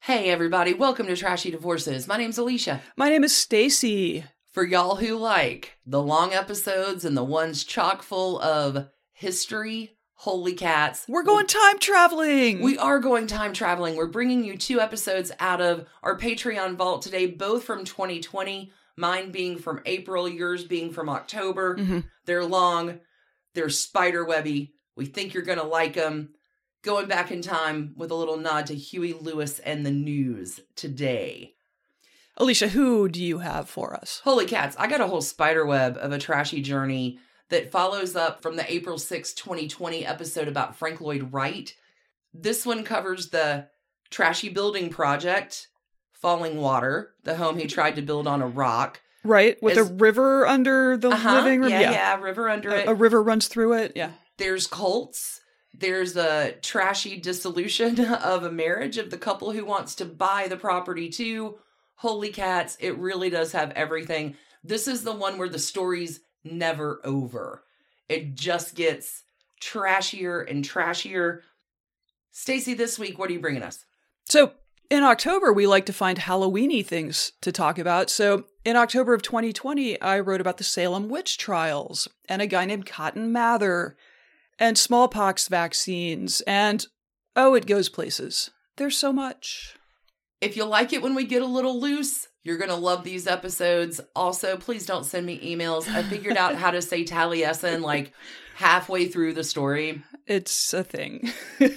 Hey everybody, welcome to Trashy Divorces. My name's Alicia. My name is Stacy. For y'all who like the long episodes and the ones chock full of history, holy cats. We're going time traveling. We are going time traveling. We're bringing you 2 episodes out of our Patreon vault today, both from 2020. Mine being from April, yours being from October. Mm-hmm. They're long. They're spiderwebby. We think you're going to like them. Going back in time with a little nod to Huey Lewis and the news today. Alicia, who do you have for us? Holy cats, I got a whole spiderweb of a trashy journey that follows up from the April 6, 2020 episode about Frank Lloyd Wright. This one covers the trashy building project, Falling Water, the home he tried to build on a rock. Right, with a river under the living room? Yeah, river under it. A river runs through it, yeah. There's cults. There's a trashy dissolution of a marriage of the couple who wants to buy the property too. Holy cats, it really does have everything. This is the one where the story's never over. It just gets trashier and trashier. Stacy, this week, what are you bringing us? So, in October, we like to find Halloween-y things to talk about. So, in October of 2020, I wrote about the Salem witch trials and a guy named Cotton Mather and smallpox vaccines, and it goes places. There's so much. If you like it when we get a little loose, you're going to love these episodes. Also, please don't send me emails. I figured out how to say Taliesin like halfway through the story. It's a thing.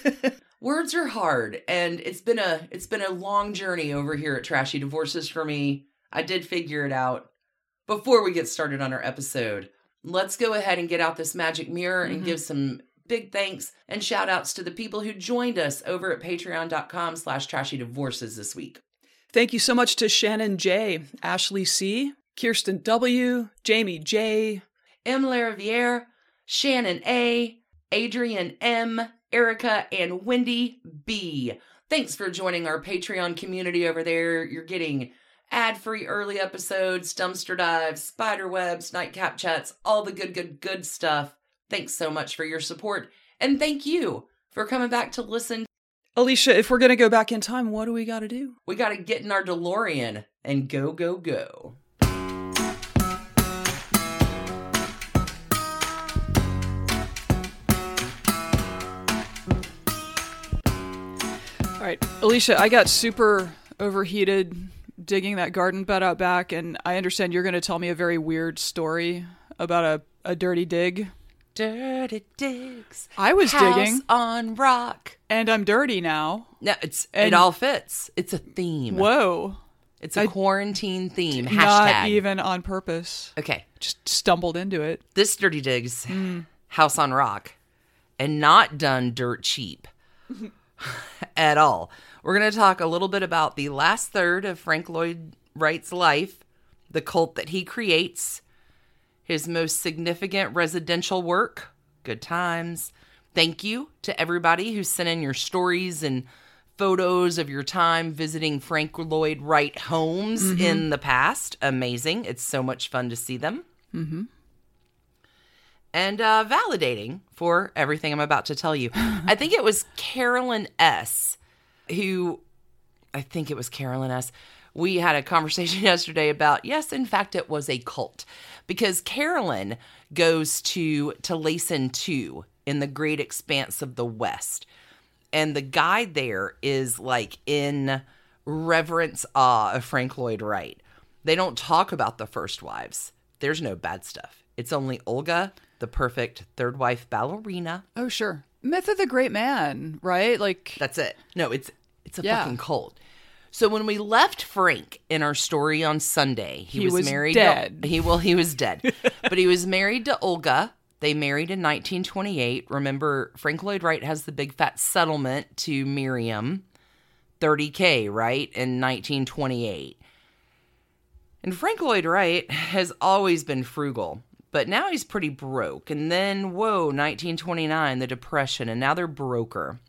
Words are hard, and it's been a long journey over here at Trashy Divorces for me. I did figure it out. Before we get started on our episode, let's go ahead and get out this magic mirror and give some big thanks and shout outs to the people who joined us over at patreon.com/trashydivorces this week. Thank you so much to Shannon J, Ashley C, Kirsten W, Jamie J, M. Lariviere, Shannon A, Adrian M, Erica, and Wendy B. Thanks for joining our Patreon community over there. You're getting ad-free early episodes, dumpster dives, spiderwebs, nightcap chats, all the good stuff. Thanks so much for your support. And thank you for coming back to listen. Alicia, if we're going to go back in time, what do we got to do? We got to get in our DeLorean and go, go, go. All right, Alicia, I got super overheated digging that garden bed out back, and I understand you're going to tell me a very weird story about a dirty dig. Dirty digs. I was digging on rock, and I'm dirty now. No, it all fits. It's a theme. Whoa, it's a quarantine theme. Not Hashtag. Even on purpose. Okay, just stumbled into it. This dirty digs house on rock, and not done dirt cheap at all. We're going to talk a little bit about the last third of Frank Lloyd Wright's life, the cult that he creates, his most significant residential work, Good Times. Thank you to everybody who sent in your stories and photos of your time visiting Frank Lloyd Wright homes in the past. Amazing. It's so much fun to see them. Mm-hmm. And validating for everything I'm about to tell you. I think it was Carolyn S. We had a conversation yesterday about, yes, in fact, it was a cult. Because Carolyn goes to Taliesin 2 in the great expanse of the West. And the guide there is like in reverence awe of Frank Lloyd Wright. They don't talk about the first wives. There's no bad stuff. It's only Olga, the perfect third wife ballerina. Oh, sure. Myth of the Great Man, right? Like that's it. No, it's a fucking cult. So when we left Frank in our story on Sunday, he was married. Dead. He was dead, but he was married to Olga. They married in 1928. Remember, Frank Lloyd Wright has the big fat settlement to Miriam, $30K, right, in 1928. And Frank Lloyd Wright has always been frugal. But now he's pretty broke. And then, 1929, the Depression, and now they're broker.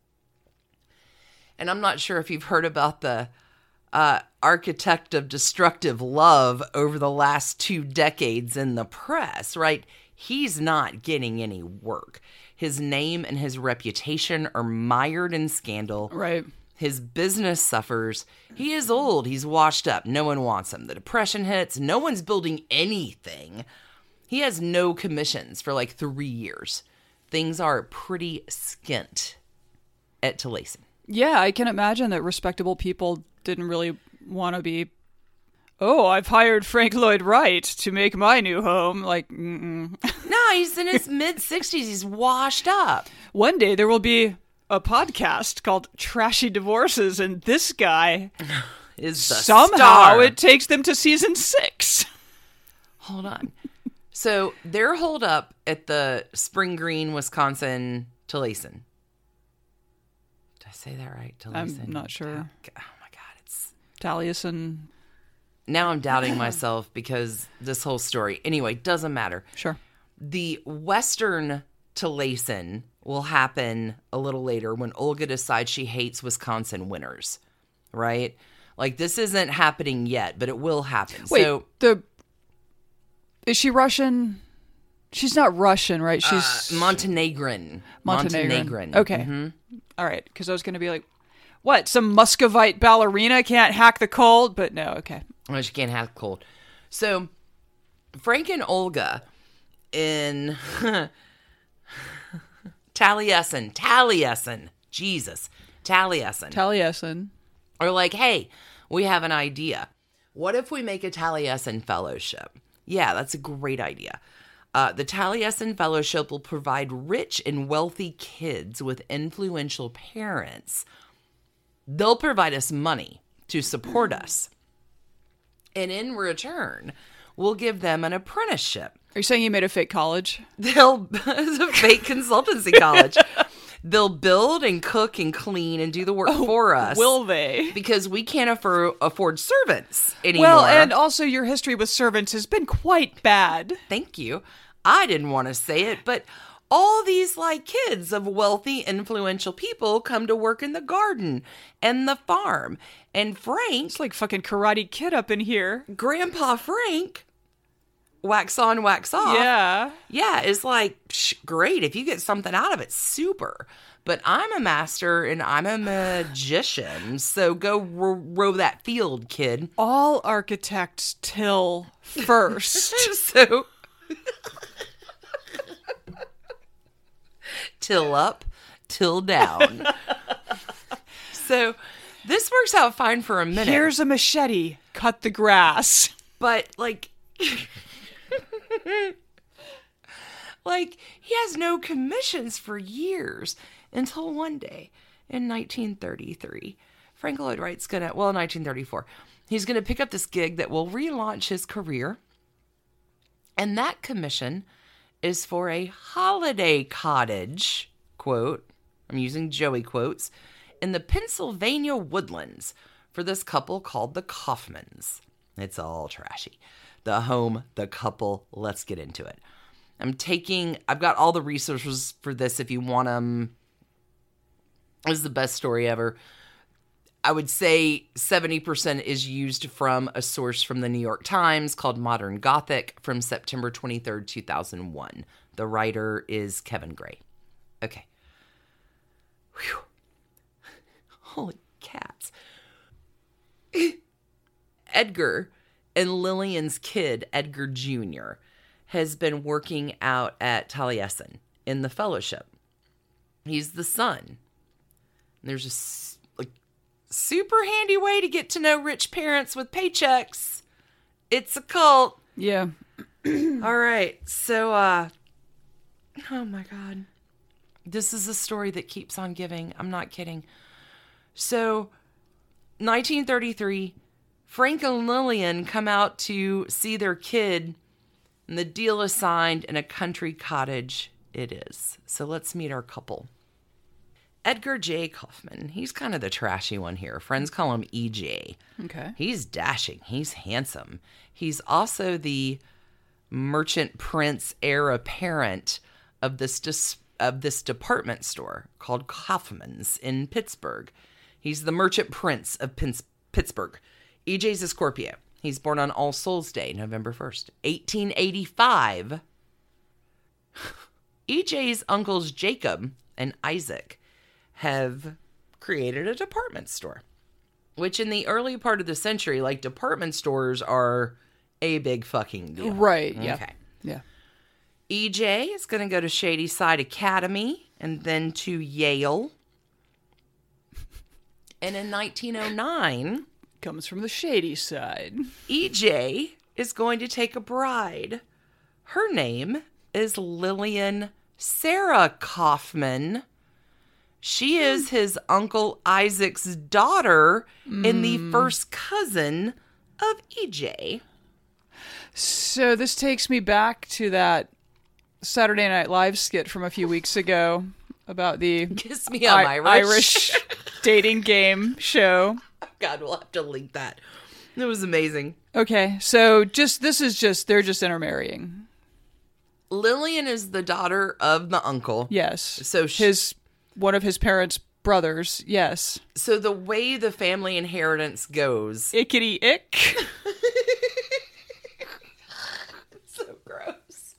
And I'm not sure if you've heard about the architect of destructive love over the last 2 decades in the press, right? He's not getting any work. His name and his reputation are mired in scandal. Right. His business suffers. He is old. He's washed up. No one wants him. The depression hits. No one's building anything. He has no commissions for like 3 years. Things are pretty skint at Taliesin. Yeah, I can imagine that respectable people didn't really want to be, oh, I've hired Frank Lloyd Wright to make my new home. Like, No, he's in his mid-60s. He's washed up. One day there will be a podcast called Trashy Divorces, and this guy Is the somehow star. it takes them to season 6. Hold on. So they're holed up at the Spring Green, Wisconsin, Taliesin. Did I say that right? Taliesin. I'm not sure. Oh my God, it's Taliesin. now I'm doubting myself because this whole story. Anyway, doesn't matter. Sure. The Western Taliesin will happen a little later when Olga decides she hates Wisconsin winters, right? Like this isn't happening yet, but it will happen. Wait, So is she Russian? She's not Russian, right? She's Montenegrin. Montenegrin. Okay. Mm-hmm. All right. Because I was going to be like, what? Some Muscovite ballerina can't hack the cold? But no, okay. Well, she can't have cold. So Frank and Olga in Taliesin, Jesus, Taliesin. are like, hey, we have an idea. What if we make a Taliesin fellowship? Yeah, that's a great idea. The Taliesin fellowship will provide rich and wealthy kids with influential parents. They'll provide us money to support us. And in return, we'll give them an apprenticeship. Are you saying you made a fake college? It's a fake consultancy college. They'll build and cook and clean and do the work for us. Will they? Because we can't afford servants anymore. Well, and also your history with servants has been quite bad. Thank you. I didn't want to say it, but all these like kids of wealthy, influential people come to work in the garden and the farm. And Frank, It's like fucking Karate Kid up in here. Grandpa Frank, wax on, wax off. Yeah. It's like, great. If you get something out of it, super. But I'm a master and I'm a magician. So go row that field, kid. All architects till first. So, till up, till down. So this works out fine for a minute. Here's a machete. Cut the grass. But like he has no commissions for years until one day in 1933, Frank Lloyd Wright's 1934, he's gonna pick up this gig that will relaunch his career. And that commission is for a holiday cottage, quote, I'm using Joey quotes, in the Pennsylvania woodlands for this couple called the Kaufmans. It's all trashy. The home, the couple, let's get into it. I've got all the resources for this if you want them. This is the best story ever. I would say 70% is used from a source from the New York Times called Modern Gothic from September 23rd, 2001. The writer is Kevin Gray. Okay. Whew. Holy cats. Edgar and Lillian's kid, Edgar Jr., has been working out at Taliesin in the fellowship. He's the son. There's a super handy way to get to know rich parents with paychecks. It's a cult. Yeah. All right. So, oh my God. This is a story that keeps on giving. I'm not kidding. So, 1933, Frank and Lillian come out to see their kid, and the deal is signed in a country cottage. It is. So let's meet our couple. Edgar J. Kaufman. He's kind of the trashy one here. Friends call him EJ. Okay. He's dashing. He's handsome. He's also the merchant prince heir apparent of this department store called Kaufman's in Pittsburgh. He's the merchant prince of Pittsburgh. EJ's a Scorpio. He's born on All Souls Day, November 1st, 1885. EJ's uncles Jacob and Isaac have created a department store, which in the early part of the century, like, department stores are a big fucking deal. Right, yeah. Okay. Yeah. EJ is going to go to Shadyside Academy and then to Yale. And in 1909, Comes from the shady side. EJ is going to take a bride. Her name is Lillian Sarah Kaufman. She is his Uncle Isaac's daughter and the first cousin of EJ. So this takes me back to that Saturday Night Live skit from a few weeks ago about the Kiss Me, I'm Irish. dating game show. God, we'll have to link that. It was amazing. Okay, so they're just intermarrying. Lillian is the daughter of the uncle. Yes. So one of his parents' brothers. Yes. So the way the family inheritance goes. Ickety ick. So gross.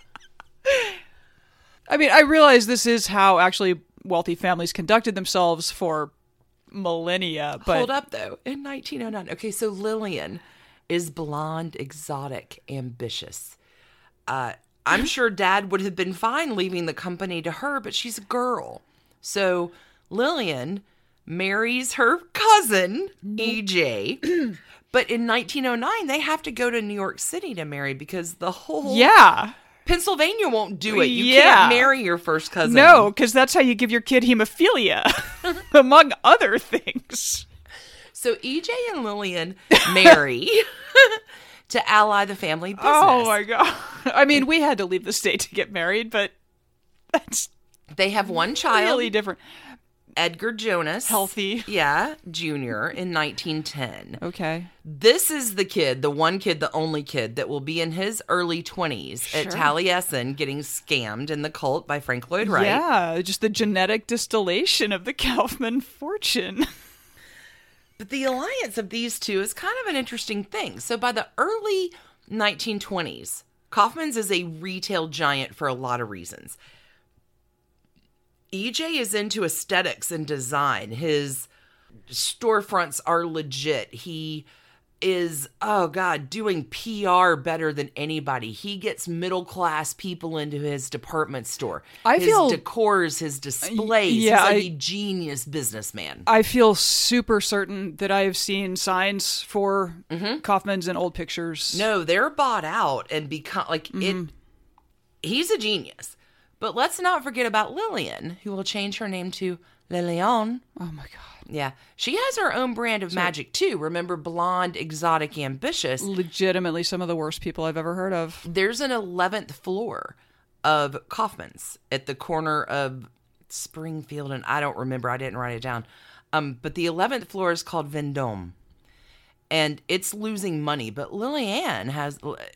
I mean, I realize this is how actually wealthy families conducted themselves for millennia, but Hold up, though. In 1909. Okay, so Lillian is blonde, exotic, ambitious. I'm sure Dad would have been fine leaving the company to her, but she's a girl. So Lillian marries her cousin, EJ. But in 1909, they have to go to New York City to marry because the whole Pennsylvania won't do it. You can't marry your first cousin. No, because that's how you give your kid hemophilia, among other things. So EJ and Lillian marry to ally the family business. Oh my God. I mean, we had to leave the state to get married, but they have one child. Really different. Edgar Jonas. Healthy. Yeah, Jr. in 1910. Okay. This is the one kid, the only kid, that will be in his early 20s at Taliesin getting scammed in the cult by Frank Lloyd Wright. Yeah, just the genetic distillation of the Kaufman fortune. But the alliance of these two is kind of an interesting thing. So by the early 1920s, Kaufman's is a retail giant for a lot of reasons. EJ is into aesthetics and design. His storefronts are legit. He is, doing PR better than anybody. He gets middle-class people into his department store. His decors, his displays. He's a genius businessman. I feel super certain that I have seen signs for Kaufman's in old pictures. No, they're bought out and become, he's a genius. But let's not forget about Lillian, who will change her name to Lillian. Oh, my God. Yeah. She has her own brand of magic, too. Remember, blonde, exotic, ambitious. Legitimately some of the worst people I've ever heard of. There's an 11th floor of Kaufman's at the corner of Springfield, and I don't remember. I didn't write it down. But the 11th floor is called Vendôme. And it's losing money. But Lillian has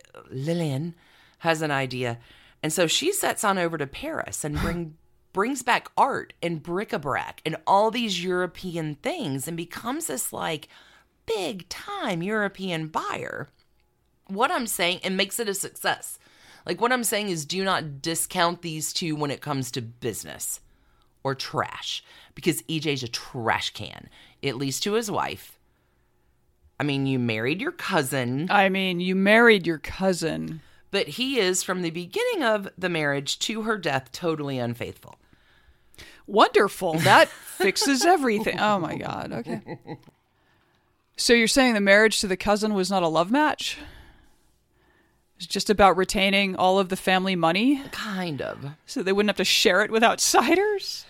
an idea. And so she sets on over to Paris and brings back art and bric-a-brac and all these European things and becomes this big-time European buyer. What I'm saying, and makes it a success. What I'm saying is do not discount these two when it comes to business or trash. Because EJ's a trash can, at least to his wife. I mean, you married your cousin. But he is, from the beginning of the marriage to her death, totally unfaithful. Wonderful. That fixes everything. Oh, my God. Okay. So you're saying the marriage to the cousin was not a love match? It's just about retaining all of the family money? Kind of. So they wouldn't have to share it with outsiders?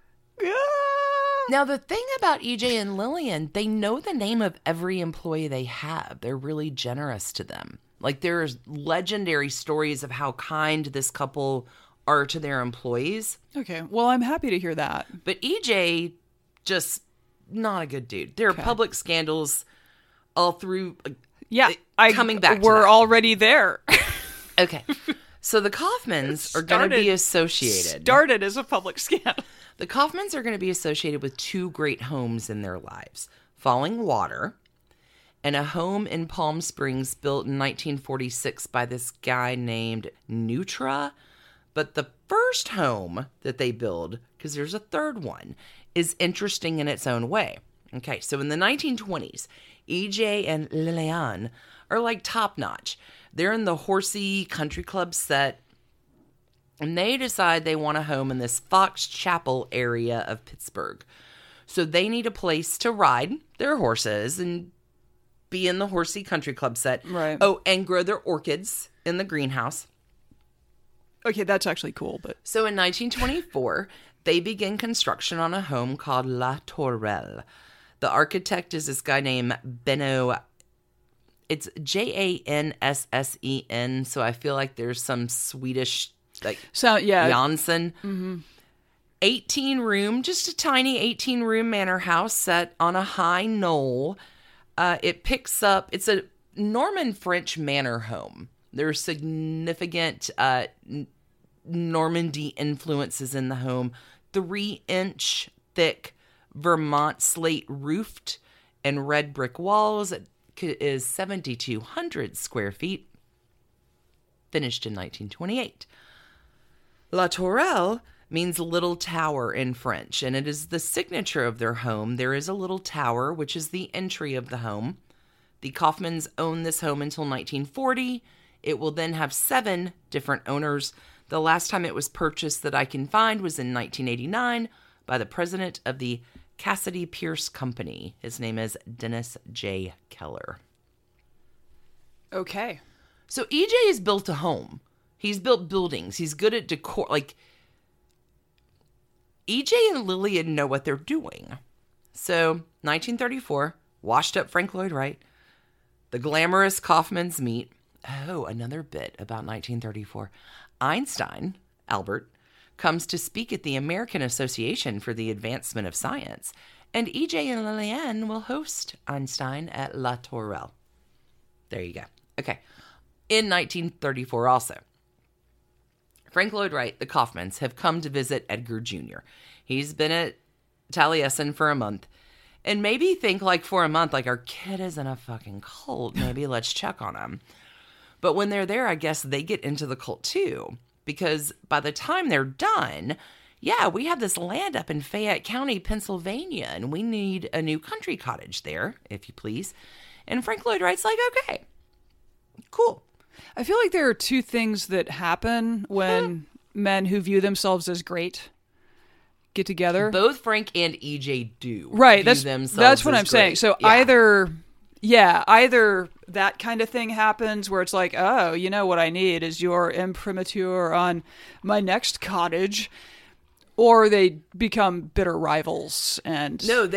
Now, the thing about EJ and Lillian, they know the name of every employee they have. They're really generous to them. There's legendary stories of how kind this couple are to their employees. Okay, well, I'm happy to hear that. But EJ, just not a good dude. There are public scandals all through. Coming back to we're that. Already there. Okay, so the Kaufmans are going to be associated. Started as a public scandal. The Kaufmans are going to be associated with two great homes in their lives. Falling Water, and a home in Palm Springs built in 1946 by this guy named Neutra. But the first home that they build, because there's a third one, is interesting in its own way. Okay, so in the 1920s, EJ and Lillian are like top notch. They're in the horsey country club set, and they decide they want a home in this Fox Chapel area of Pittsburgh. So they need a place to ride their horses and be in the horsey country club set. Right. Oh, and grow their orchids in the greenhouse. Okay, that's actually cool, but... So in 1924, they begin construction on a home called La Tourelle. The architect is this guy named Benno. It's Janssen, so I feel like there's some Swedish, like, Janssen. Mm-hmm. 18-room, just a tiny 18-room manor house set on a high knoll. It's a Norman French manor home. There are significant Normandy influences in the home. 3-inch thick Vermont slate roofed and red brick walls. It is 7,200 square feet. Finished in 1928. La Tourelle means little tower in French, and it is the signature of their home. There is a little tower, which is the entry of the home. The Kaufmans own this home until 1940. It will then have 7 different owners. The last time it was purchased that I can find was in 1989 by the president of the Cassidy Pierce Company. His name is Dennis J. Keller. Okay. So EJ has built a home. He's built buildings. He's good at decor. Like, EJ and Lillian know what they're doing. So, 1934, washed up Frank Lloyd Wright. The glamorous Kaufmans meet. Oh, another bit about 1934. Einstein, Albert, comes to speak at the American Association for the Advancement of Science, and EJ and Lillian will host Einstein at La Tourelle. There you go. Okay. In 1934 also, Frank Lloyd Wright, the Kaufmans, have come to visit Edgar Jr. He's been at Taliesin for a month. And maybe think, like, for a month, like, our kid is in a fucking cult. Maybe let's check on him. But when they're there, I guess they get into the cult too. Because by the time they're done, yeah, we have this land up in Fayette County, Pennsylvania, and we need a new country cottage there, if you please. And Frank Lloyd Wright's like, okay, cool. I feel like there are 2 things that happen when men who view themselves as great get together. Both Frank and EJ do. Right. That's what I'm saying. So either that kind of thing happens where it's like, oh, you know what I need is your imprimatur on my next cottage, or they become bitter rivals and... No,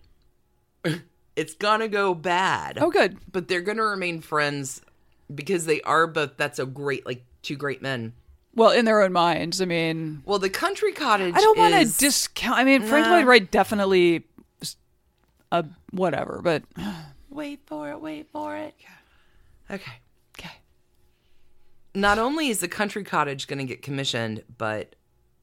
it's gonna go bad. Oh, good. But they're gonna remain friends because they are both, that's a great, like, 2 great men. Well, in their own minds, I mean... Well, the country cottage I don't want to discount... I mean, Frank Lloyd Wright definitely... whatever, but... Wait for it. Okay. Okay. Not only is the country cottage going to get commissioned, but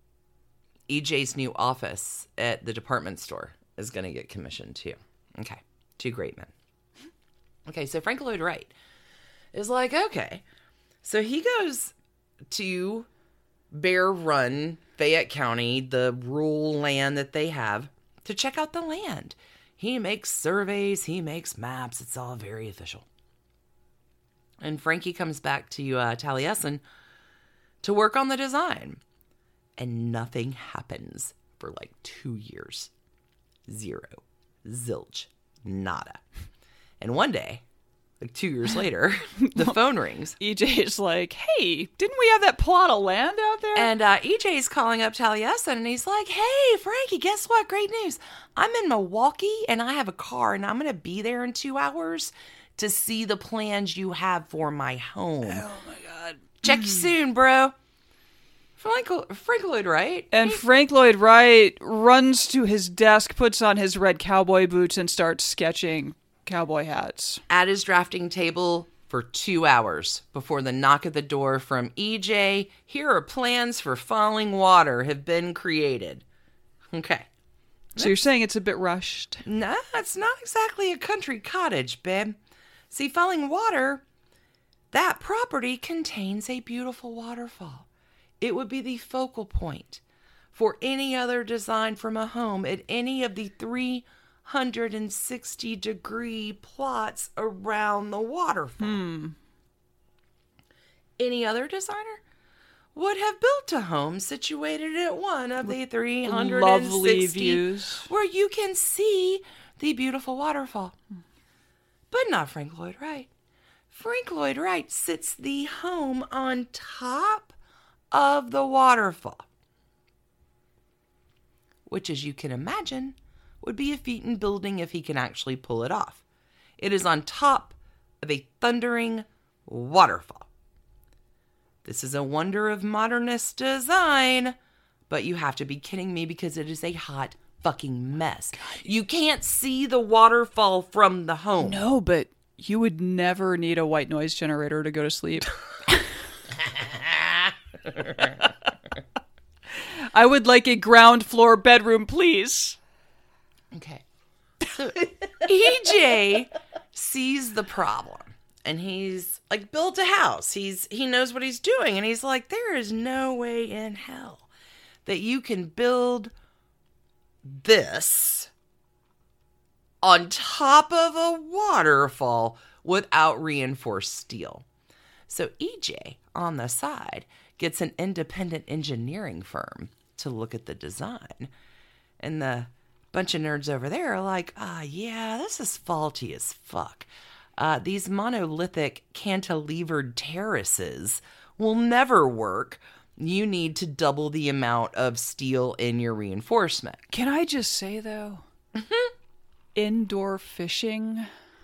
EJ's new office at the department store is going to get commissioned too. Okay. 2 great men. Okay, so Frank Lloyd Wright is like, okay. So he goes to Bear Run, Fayette County, the rural land that they have, to check out the land. He makes surveys, he makes maps. It's all very official. And Frankie comes back to Taliesin to work on the design. And nothing happens for like 2 years. 0. Zilch. Nada. And one day, like 2 years later, the phone rings. EJ's like, hey, didn't we have that plot of land out there? And EJ's calling up Taliesin, and he's like, hey, Frankie, guess what? Great news. I'm in Milwaukee, and I have a car, and I'm going to be there in 2 hours to see the plans you have for my home. Oh, my God. Check you soon, bro. Frank Lloyd Wright. And Frank Lloyd Wright runs to his desk, puts on his red cowboy boots, and starts sketching cowboy hats. At his drafting table for 2 hours before the knock at the door from EJ. Here are plans for Falling Water have been created. Okay. So you're saying it's a bit rushed? No, it's not exactly a country cottage, babe. See, Falling Water, that property contains a beautiful waterfall. It would be the focal point for any other design from a home at any of the 360-degree plots around the waterfall. Any other designer would have built a home situated at one of the 360 lovely views where you can see the beautiful waterfall. But not Frank Lloyd Wright. Frank Lloyd Wright sits the home on top of the waterfall, which, as you can imagine, would be a feat in building if he can actually pull it off. It is on top of a thundering waterfall. This is a wonder of modernist design, but you have to be kidding me because it is a hot fucking mess. God. You can't see the waterfall from the home. No, but you would never need a white noise generator to go to sleep. I would like a ground floor bedroom, please. Okay. So EJ sees the problem. And he's like built a house. He knows what he's doing. And he's like, there is no way in hell that you can build this on top of a waterfall without reinforced steel. So EJ, on the side, gets an independent engineering firm to look at the design. And the bunch of nerds over there are like, yeah, this is faulty as fuck. These monolithic cantilevered terraces will never work. You need to double the amount of steel in your reinforcement. Can I just say, though, indoor fishing?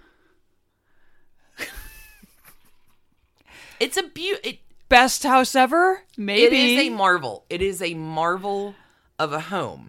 It's a best house ever? Maybe. It is a marvel. It is a marvel of a home.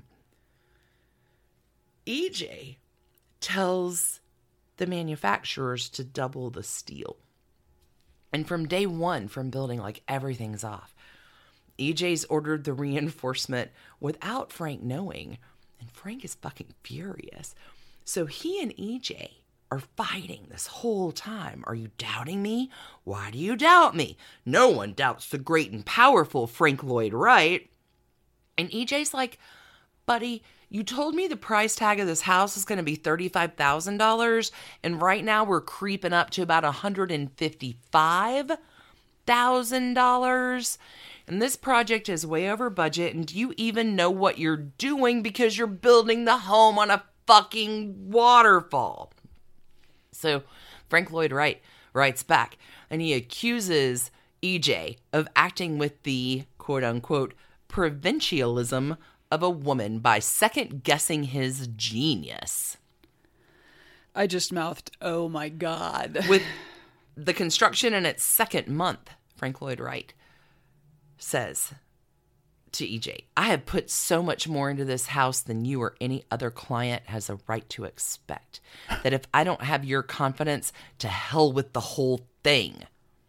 EJ tells the manufacturers to double the steel. And from day one, from building, like, everything's off. EJ's ordered the reinforcement without Frank knowing. And Frank is fucking furious. So he and EJ are fighting this whole time. Are you doubting me? Why do you doubt me? No one doubts the great and powerful Frank Lloyd Wright. And EJ's like, buddy, you told me the price tag of this house is going to be $35,000, and right now we're creeping up to about $155,000. And this project is way over budget, and do you even know what you're doing because you're building the home on a fucking waterfall? So Frank Lloyd Wright writes back, and he accuses EJ of acting with the quote-unquote provincialism of a woman by second-guessing his genius. I just mouthed, oh my God. With the construction in its second month, Frank Lloyd Wright says to EJ, I have put so much more into this house than you or any other client has a right to expect. That if I don't have your confidence, to hell with the whole thing.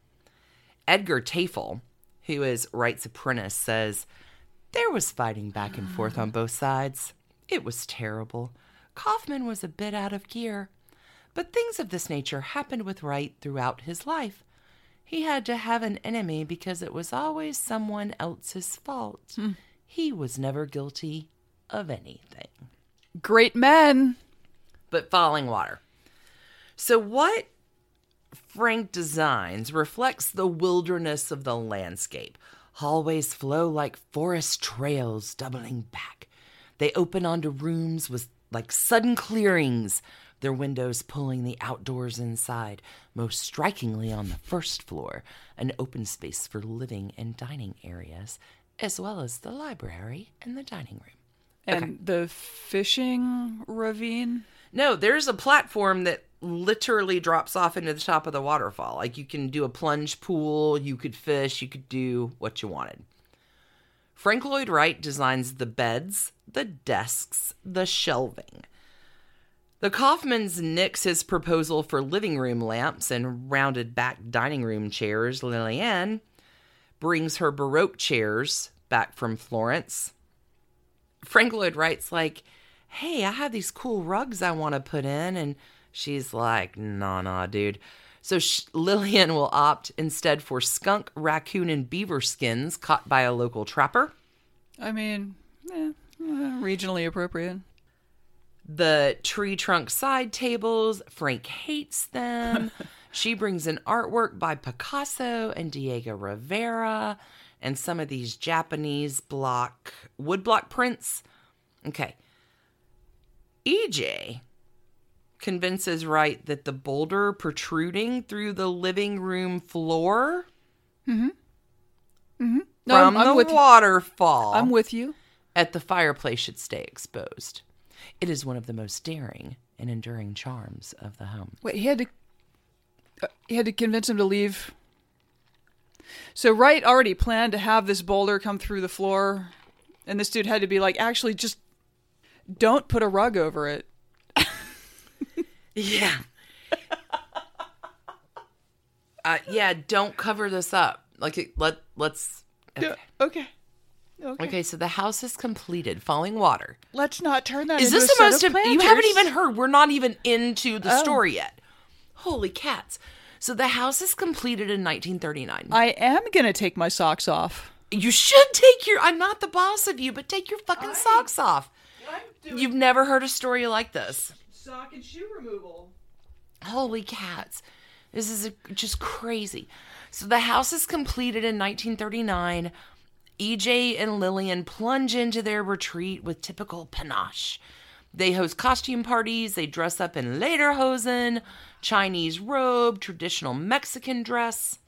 Edgar Tafel, who is Wright's apprentice, says, there was fighting back and forth on both sides. It was terrible. Kaufman was a bit out of gear. But things of this nature happened with Wright throughout his life. He had to have an enemy because it was always someone else's fault. He was never guilty of anything. Great men. But falling water. So what Frank designs reflects the wilderness of the landscape. Hallways flow like forest trails doubling back. They open onto rooms with like sudden clearings, their windows pulling the outdoors inside. Most strikingly on the first floor, an open space for living and dining areas, as well as the library and the dining room. And the fishing ravine? No, there's a platform that literally drops off into the top of the waterfall. Like, you can do a plunge pool, you could fish, you could do what you wanted. Frank Lloyd Wright designs the beds, the desks, the shelving. The Kaufmans nix his proposal for living room lamps and rounded back dining room chairs. Lillian brings her Baroque chairs back from Florence. Frank Lloyd Wright's like, hey, I have these cool rugs I want to put in. And she's like, nah, dude. So Lillian will opt instead for skunk, raccoon, and beaver skins caught by a local trapper. I mean, Regionally appropriate. The tree trunk side tables, Frank hates them. She brings in artwork by Picasso and Diego Rivera and some of these Japanese woodblock prints. Okay. EJ convinces Wright that the boulder protruding through the living room floor from the waterfall I'm with you. at the fireplace should stay exposed. It is one of the most daring and enduring charms of the home. Wait, he had to convince him to leave. So Wright already planned to have this boulder come through the floor, and this dude had to be like, actually, just don't put a rug over it. Yeah. Yeah, don't cover this up. Like, let's... Okay. Okay, so the house is completed. Falling water. Let's not turn that Is into this a the set most... of planters. You haven't even heard. We're not even into the story yet. Holy cats. So the house is completed in 1939. I am going to take my socks off. You should take your... I'm not the boss of you, but take your fucking socks off. You've never heard a story like this. Sock and shoe removal. Holy cats. This is just crazy. So the house is completed in 1939. EJ and Lillian plunge into their retreat with typical panache. They host costume parties. They dress up in lederhosen, Chinese robe, traditional Mexican dress.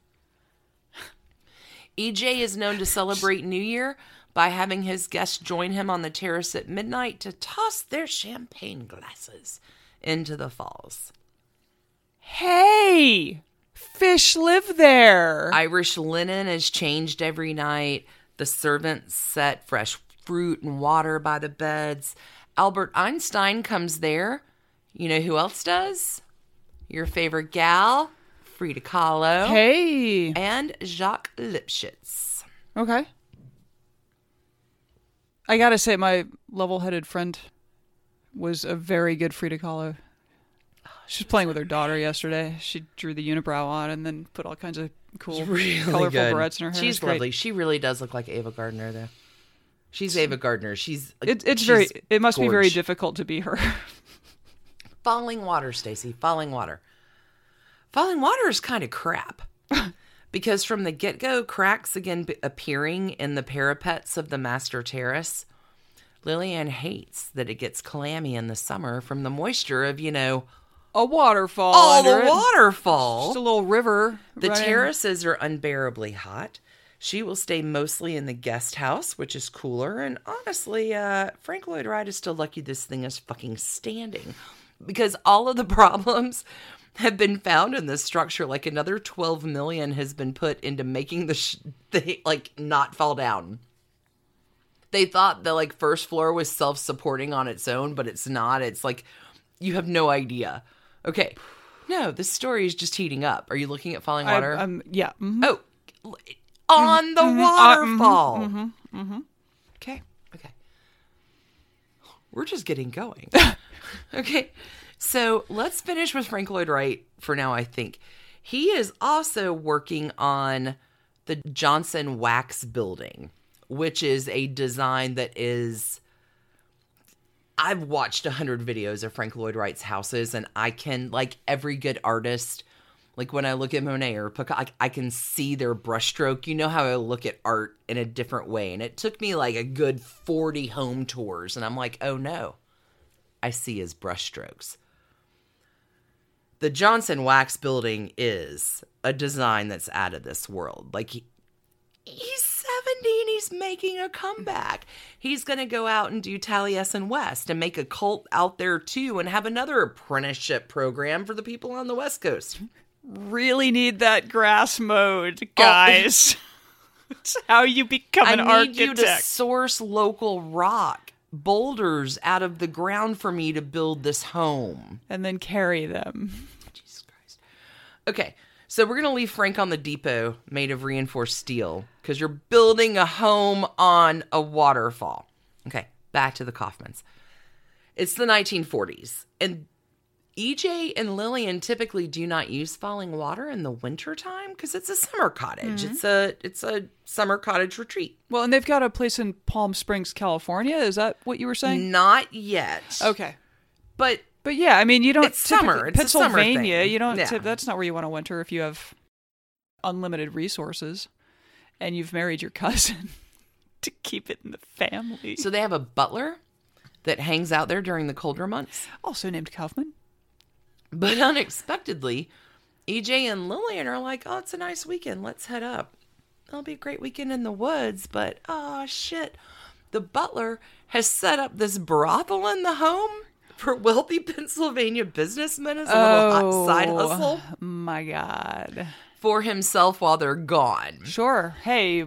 EJ is known to celebrate New Year by having his guests join him on the terrace at midnight to toss their champagne glasses into the falls. Hey! Fish live there! Irish linen is changed every night. The servants set fresh fruit and water by the beds. Albert Einstein comes there. You know who else does? Your favorite gal, Frida Kahlo. Hey! And Jacques Lipschitz. Okay. I gotta say, my level-headed friend was a very good Frida Kahlo. She was playing with her daughter yesterday. She drew the unibrow on and then put all kinds of cool, colorful barrettes in her hair. She's lovely. She really does look like Ava Gardner, though. She's Ava Gardner. It must be very difficult to be her. Falling water, Stacey. Falling water. Falling water is kind of crap. Because from the get-go, cracks again appearing in the parapets of the master terrace. Lillian hates that it gets clammy in the summer from the moisture of, a waterfall. Oh, the waterfall. Just a little river. The terraces are unbearably hot. She will stay mostly in the guest house, which is cooler. And honestly, Frank Lloyd Wright is still lucky this thing is fucking standing. Because all of the problems have been found in this structure. Like another $12 million has been put into making the not fall down. They thought the first floor was self-supporting on its own, but it's not. It's you have no idea. Okay. No, this story is just heating up. Are you looking at falling water? Yeah. Mm-hmm. Oh, on the waterfall. Okay. We're just getting going. Okay. So let's finish with Frank Lloyd Wright for now, I think. He is also working on the Johnson Wax Building, which is a design that is... I've watched 100 videos of Frank Lloyd Wright's houses, and I can, like every good artist, like when I look at Monet or Picasso, I can see their brushstroke. You know how I look at art in a different way. And it took me like a good 40 home tours, and I'm like, oh no, I see his brushstrokes. The Johnson Wax Building is a design that's out of this world. Like, he's 70 and he's making a comeback. He's going to go out and do Taliesin West and make a cult out there too and have another apprenticeship program for the people on the West Coast. Really need that grass mowed, guys. It's how you become an architect. I need you to source local rock, boulders out of the ground for me to build this home. And then carry them. Jesus Christ. Okay. So we're going to leave Frank on the depot made of reinforced steel because you're building a home on a waterfall. Okay, back to the Kaufmans. It's the 1940s. And EJ and Lillian typically do not use Falling Water in the wintertime because it's a summer cottage. It's a summer cottage retreat. Well, and they've got a place in Palm Springs, California. Is that what you were saying? Not yet. Okay. But yeah, I mean, you don't... It's summer. It's Pennsylvania, a summer thing. you don't... Yeah. That's not where you want to winter if you have unlimited resources and you've married your cousin to keep it in the family. So they have a butler that hangs out there during the colder months. Also named Kaufman. But unexpectedly, EJ and Lillian are like, oh, it's a nice weekend. Let's head up. It'll be a great weekend in the woods. But, oh, shit. The butler has set up this brothel in the home for wealthy Pennsylvania businessmen as a little side hustle. My God. For himself while they're gone. Sure. Hey.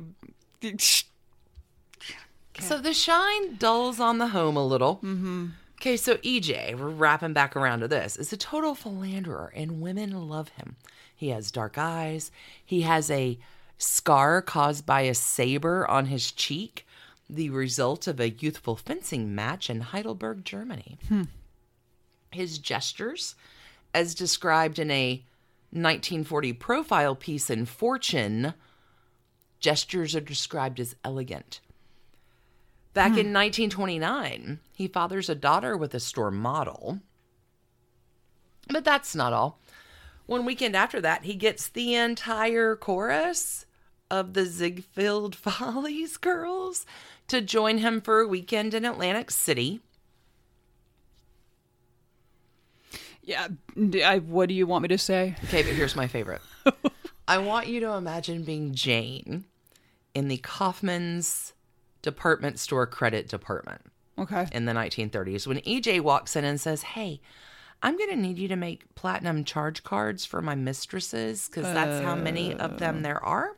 So the shine dulls on the home a little. Mm-hmm. Okay, so EJ, we're wrapping back around to this, is a total philanderer, and women love him. He has dark eyes. He has a scar caused by a saber on his cheek, the result of a youthful fencing match in Heidelberg, Germany. His gestures, as described in a 1940 profile piece in Fortune, gestures are described as elegant. Back in 1929, he fathers a daughter with a store model. But that's not all. One weekend after that, he gets the entire chorus of the Ziegfeld Follies girls to join him for a weekend in Atlantic City. Yeah, what do you want me to say? Okay, but here's my favorite. I want you to imagine being Jane in the Kaufman's department store credit department. Okay. In the 1930s, when EJ walks in and says, hey, I'm going to need you to make platinum charge cards for my mistresses because that's how many of them there are.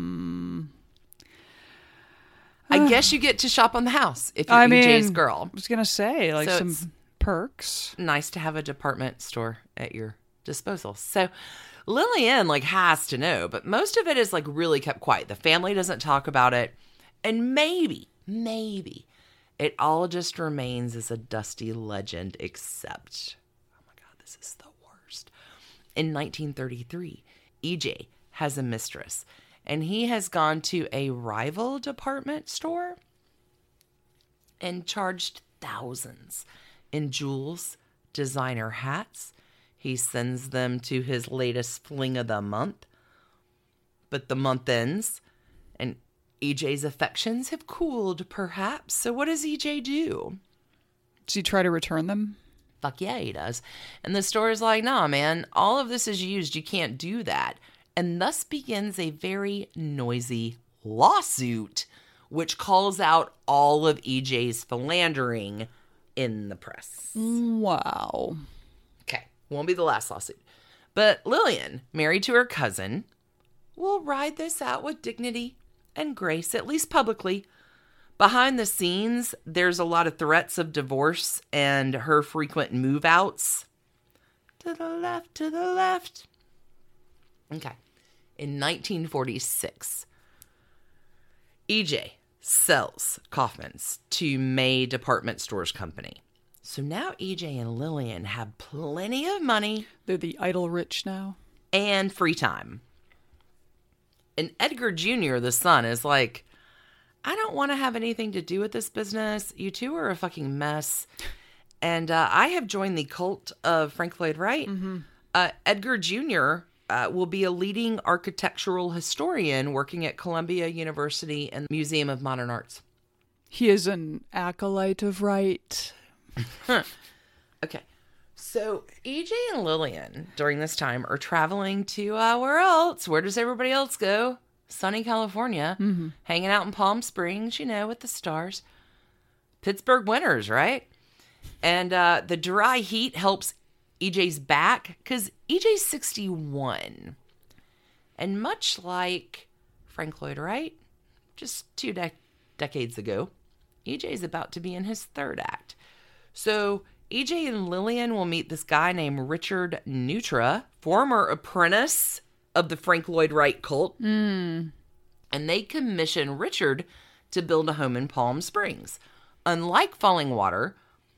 I guess you get to shop on the house if you're EJ's girl. I was going to say, like, So some perks. Nice to have a department store at your disposal. So Lillian, like, has to know, but most of it is, like, really kept quiet. The family doesn't talk about it. And maybe it all just remains as a dusty legend, except, oh my God, this is the worst. In 1933, EJ has a mistress, and he has gone to a rival department store and charged thousands in jewels, designer hats. He sends them to his latest fling of the month. But the month ends, and EJ's affections have cooled, perhaps. So what does EJ do? Does he try to return them? Fuck yeah, he does. And the store is like, nah, man, all of this is used. You can't do that. And thus begins a very noisy lawsuit, which calls out all of EJ's philandering in the press. Wow. Okay, won't be the last lawsuit. But Lillian, married to her cousin, will ride this out with dignity and grace, at least publicly. Behind the scenes, there's a lot of threats of divorce and her frequent move-outs. To the left, to the left. Okay. In 1946, EJ sells Kaufman's to May Department Stores Company. So now EJ and Lillian have plenty of money. They're the idle rich now. And free time. And Edgar Jr., the son, is like, I don't want to have anything to do with this business. You two are a fucking mess. And I have joined the cult of Frank Lloyd Wright. Mm-hmm. Edgar Jr. Will be a leading architectural historian working at Columbia University and Museum of Modern Arts. He is an acolyte of Wright. Okay. So EJ and Lillian during this time are traveling to where else? Where does everybody else go? Sunny California. Mm-hmm. Hanging out in Palm Springs, with the stars. Pittsburgh winters, right? And the dry heat helps EJ's back because EJ's 61. And much like Frank Lloyd Wright, just 2 decades ago, EJ's about to be in his third act. So EJ and Lillian will meet this guy named Richard Neutra, former apprentice of the Frank Lloyd Wright cult. And they commission Richard to build a home in Palm Springs. Unlike Falling Water,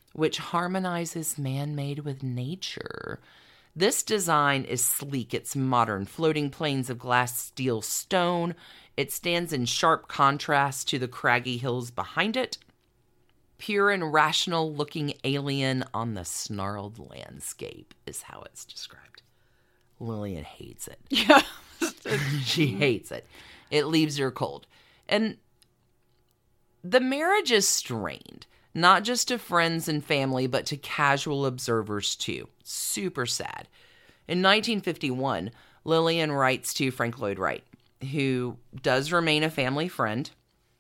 which harmonizes man-made with nature. This design is sleek. It's modern, floating plains of glass, steel, stone. It stands in sharp contrast to the craggy hills behind it. Pure and rational-looking alien on the snarled landscape is how it's described. Lillian hates it. Yeah. She hates it. It leaves her cold. And the marriage is strained, not just to friends and family, but to casual observers too. Super sad. In 1951, Lillian writes to Frank Lloyd Wright, who does remain a family friend,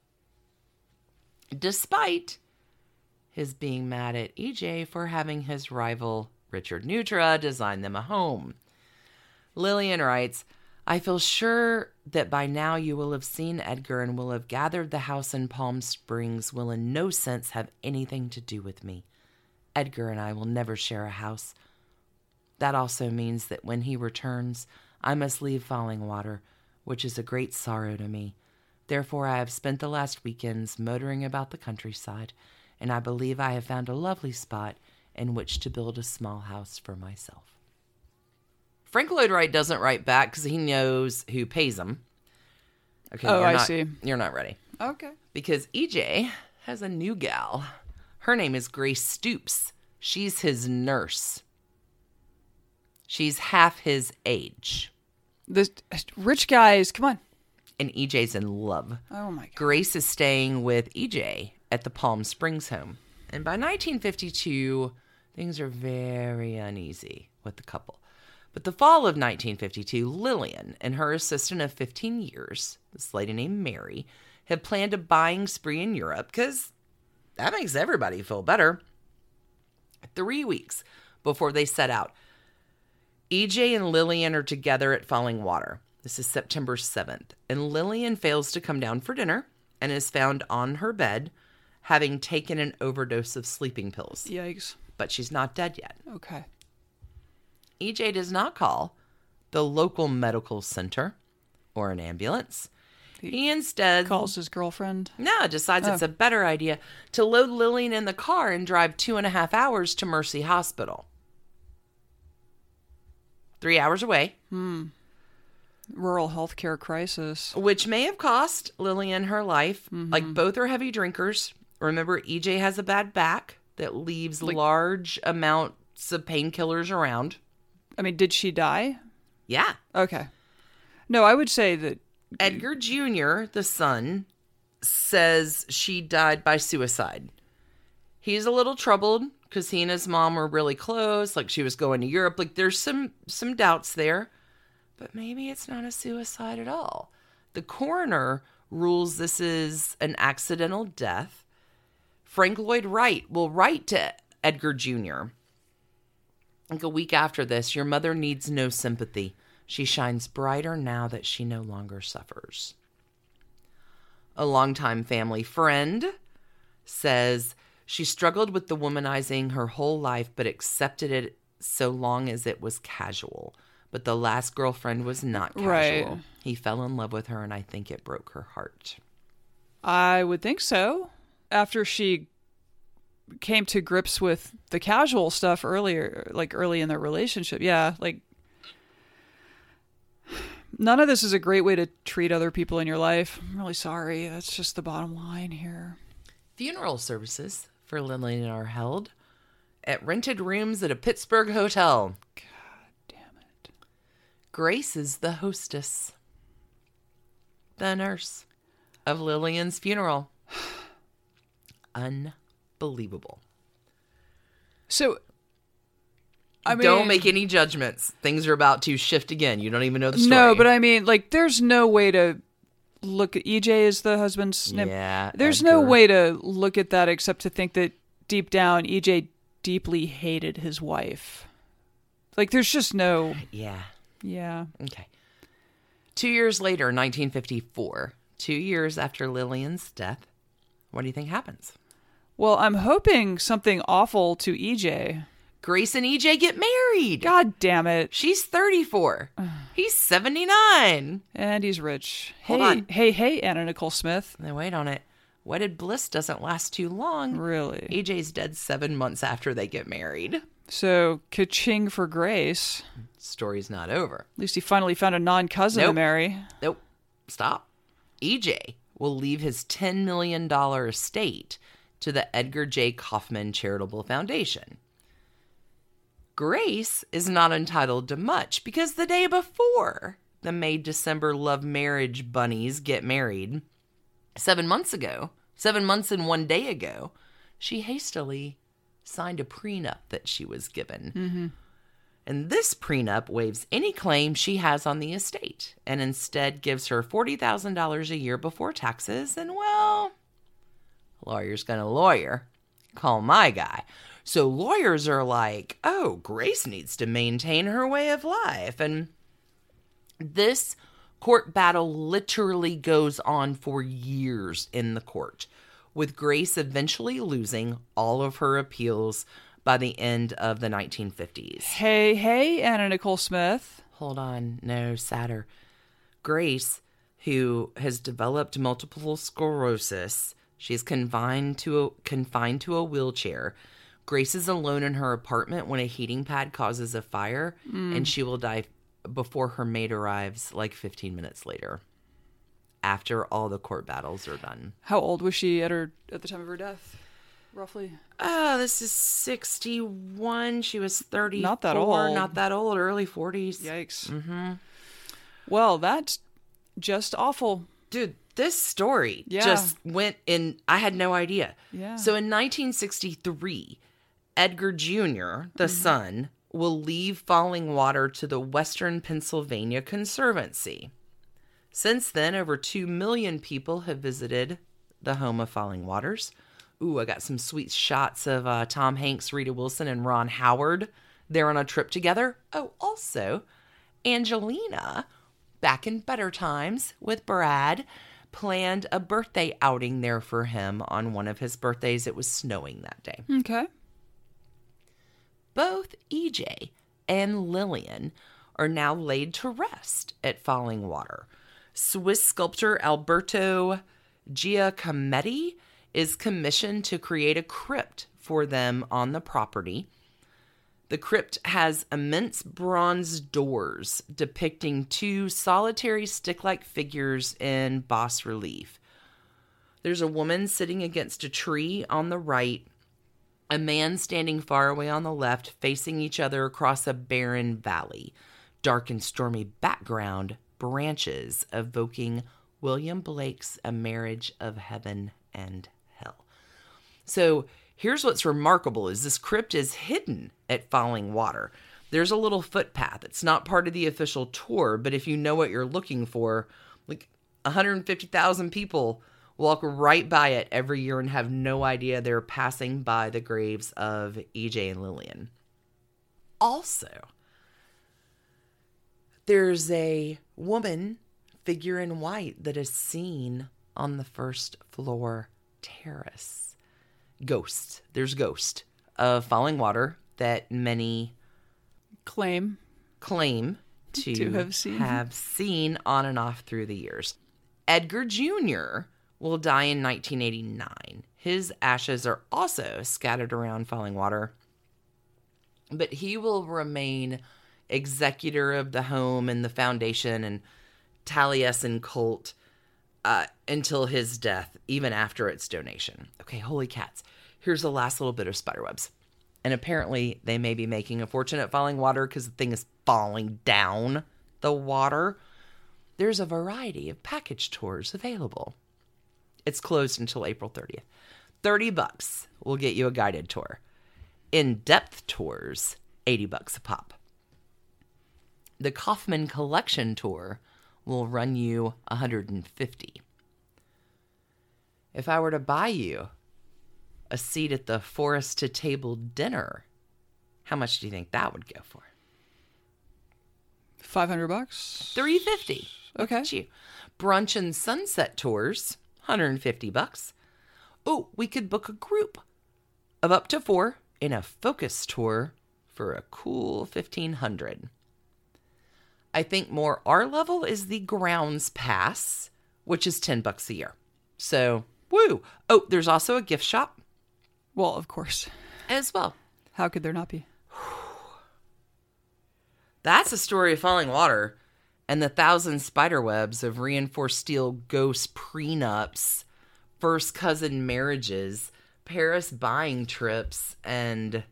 despite his being mad at EJ for having his rival Richard Neutra design them a home. Lillian writes, I feel sure that by now you will have seen Edgar and will have gathered the house in Palm Springs will in no sense have anything to do with me. Edgar and I will never share a house. That also means that when he returns, I must leave Falling Water, which is a great sorrow to me. Therefore, I have spent the last weekends motoring about the countryside, and I believe I have found a lovely spot in which to build a small house for myself. Frank Lloyd Wright doesn't write back because he knows who pays him. Okay, I see. You're not ready. Okay. Because EJ has a new gal. Her name is Grace Stoops. She's his nurse. She's half his age. The rich guys, come on. And EJ's in love. Oh my God. Grace is staying with EJ at the Palm Springs home. And by 1952, things are very uneasy with the couple. But the fall of 1952, Lillian and her assistant of 15 years, this lady named Mary, had planned a buying spree in Europe because that makes everybody feel better. 3 weeks before they set out, EJ and Lillian are together at Falling Water. This is September 7th. And Lillian fails to come down for dinner and is found on her bed having taken an overdose of sleeping pills. Yikes. But she's not dead yet. Okay. EJ does not call the local medical center or an ambulance. He instead calls his girlfriend. No, decides it's a better idea to load Lillian in the car and drive 2.5 hours to Mercy Hospital. 3 hours away. Rural healthcare crisis. Which may have cost Lillian her life. Like, both are heavy drinkers. Remember, EJ has a bad back that leaves large amounts of painkillers around. I mean, did she die? Yeah. Okay. No, I would say that Edgar Jr., the son, says she died by suicide. He's a little troubled because he and his mom were really close. Like, she was going to Europe. Like, there's some doubts there. But maybe it's not a suicide at all. The coroner rules this is an accidental death. Frank Lloyd Wright will write to Edgar Jr. Like a week after this, your mother needs no sympathy. She shines brighter now that she no longer suffers. A longtime family friend says she struggled with the womanizing her whole life, but accepted it so long as it was casual. But the last girlfriend was not casual. Right. He fell in love with her, and I think it broke her heart. I would think so. After she came to grips with the casual stuff earlier, like early in their relationship. Yeah, like none of this is a great way to treat other people in your life. I'm really sorry. That's just the bottom line here. Funeral services for Lillian are held at rented rooms at a Pittsburgh hotel. God damn it. Grace is the hostess, the nurse of Lillian's funeral. Unbelievable. So, I mean, don't make any judgments. Things are about to shift again. You don't even know the story. No, but I mean, like, there's no way to look at EJ as the husband's name. Yeah. There's Edgar. no way to look at that except to think that deep down, EJ deeply hated his wife. Like, there's just no. Yeah. Yeah. Okay. 2 years later, 1954, 2 years after Lillian's death, what do you think happens? Well, I'm hoping something awful to EJ. Grace and EJ get married. God damn it. She's 34. He's 79. And he's rich. Hold hey, on. Hey, Anna Nicole Smith. Now, wait on it. wedded bliss doesn't last too long. Really? EJ's dead 7 months after they get married. So, ka-ching for Grace. Story's not over. At least he finally found a non-cousin to Nope. marry. Nope. Stop. EJ will leave his $10 million estate to the Edgar J. Kaufman Charitable Foundation. Grace is not entitled to much because the day before the May-December love marriage bunnies get married, 7 months ago, 7 months and 1 day ago, she hastily signed a prenup that she was given. Mm-hmm. And this prenup waives any claim she has on the estate and instead gives her $40,000 a year before taxes. And, well, lawyer's gonna lawyer. Call my guy. So lawyers are like, oh, Grace needs to maintain her way of life. And this court battle literally goes on for years in the court, with Grace eventually losing all of her appeals by the end of the 1950s. Hey, Anna Nicole Smith. Hold on. No, sadder. Grace, who has developed multiple sclerosis, she's confined to a wheelchair. Grace is alone in her apartment when a heating pad causes a fire, and she will die before her maid arrives like 15 minutes later, after all the court battles are done. How old was she at the time of her death, roughly? This is 61. She was 34. Not that old. Not that old. Early 40s. Yikes. Mm-hmm. Well, that's just awful. Dude, this story just went in. I had no idea. Yeah. So in 1963, Edgar Jr., the son, will leave Falling Water to the Western Pennsylvania Conservancy. Since then, over 2 million people have visited the home of Falling Waters. Ooh, I got some sweet shots of Tom Hanks, Rita Wilson, and Ron Howard. They're on a trip together. Oh, also, Angelina, back in better times with Brad, planned a birthday outing there for him on one of his birthdays. It was snowing that day. Okay. Both EJ and Lillian are now laid to rest at Falling Water. Swiss sculptor Alberto Giacometti is commissioned to create a crypt for them on the property. The crypt has immense bronze doors depicting 2 solitary stick-like figures in bas relief. There's a woman sitting against a tree on the right, a man standing far away on the left, facing each other across a barren valley. Dark and stormy background, branches evoking William Blake's A Marriage of Heaven and Hell. So here's what's remarkable is this crypt is hidden at Falling Water. There's a little footpath. It's not part of the official tour, but if you know what you're looking for, like 150,000 people walk right by it every year and have no idea they're passing by the graves of EJ and Lillian. Also, there's a woman figure in white that is seen on the first floor terrace. Ghost. There's Ghost of Falling Water that many claim to have seen on and off through the years. Edgar Jr. will die in 1989. His ashes are also scattered around Falling Water, but he will remain executor of the home and the foundation and Taliesin cult until his death, even after its donation. Okay, holy cats. Here's the last little bit of spiderwebs. And apparently they may be making a fortune at Falling Water because the thing is falling down the water. There's a variety of package tours available. It's closed until April 30th. $30 will get you a guided tour. In-depth tours, $80 a pop. The Kaufman Collection Tour will run you $150. If I were to buy you a seat at the Forest to Table dinner, how much do you think that would go for? $500? $350. Okay. Look at you. Brunch and sunset tours, $150. Oh, we could book a group of up to 4 in a focus tour for a cool $1,500. I think more our level is the grounds pass, which is $10 a year. So Woo! Oh, there's also a gift shop Well, of course. as well. How could there not be? That's a story of falling water and the 1,000 spider webs of reinforced steel ghost prenups, first cousin marriages, Paris buying trips, and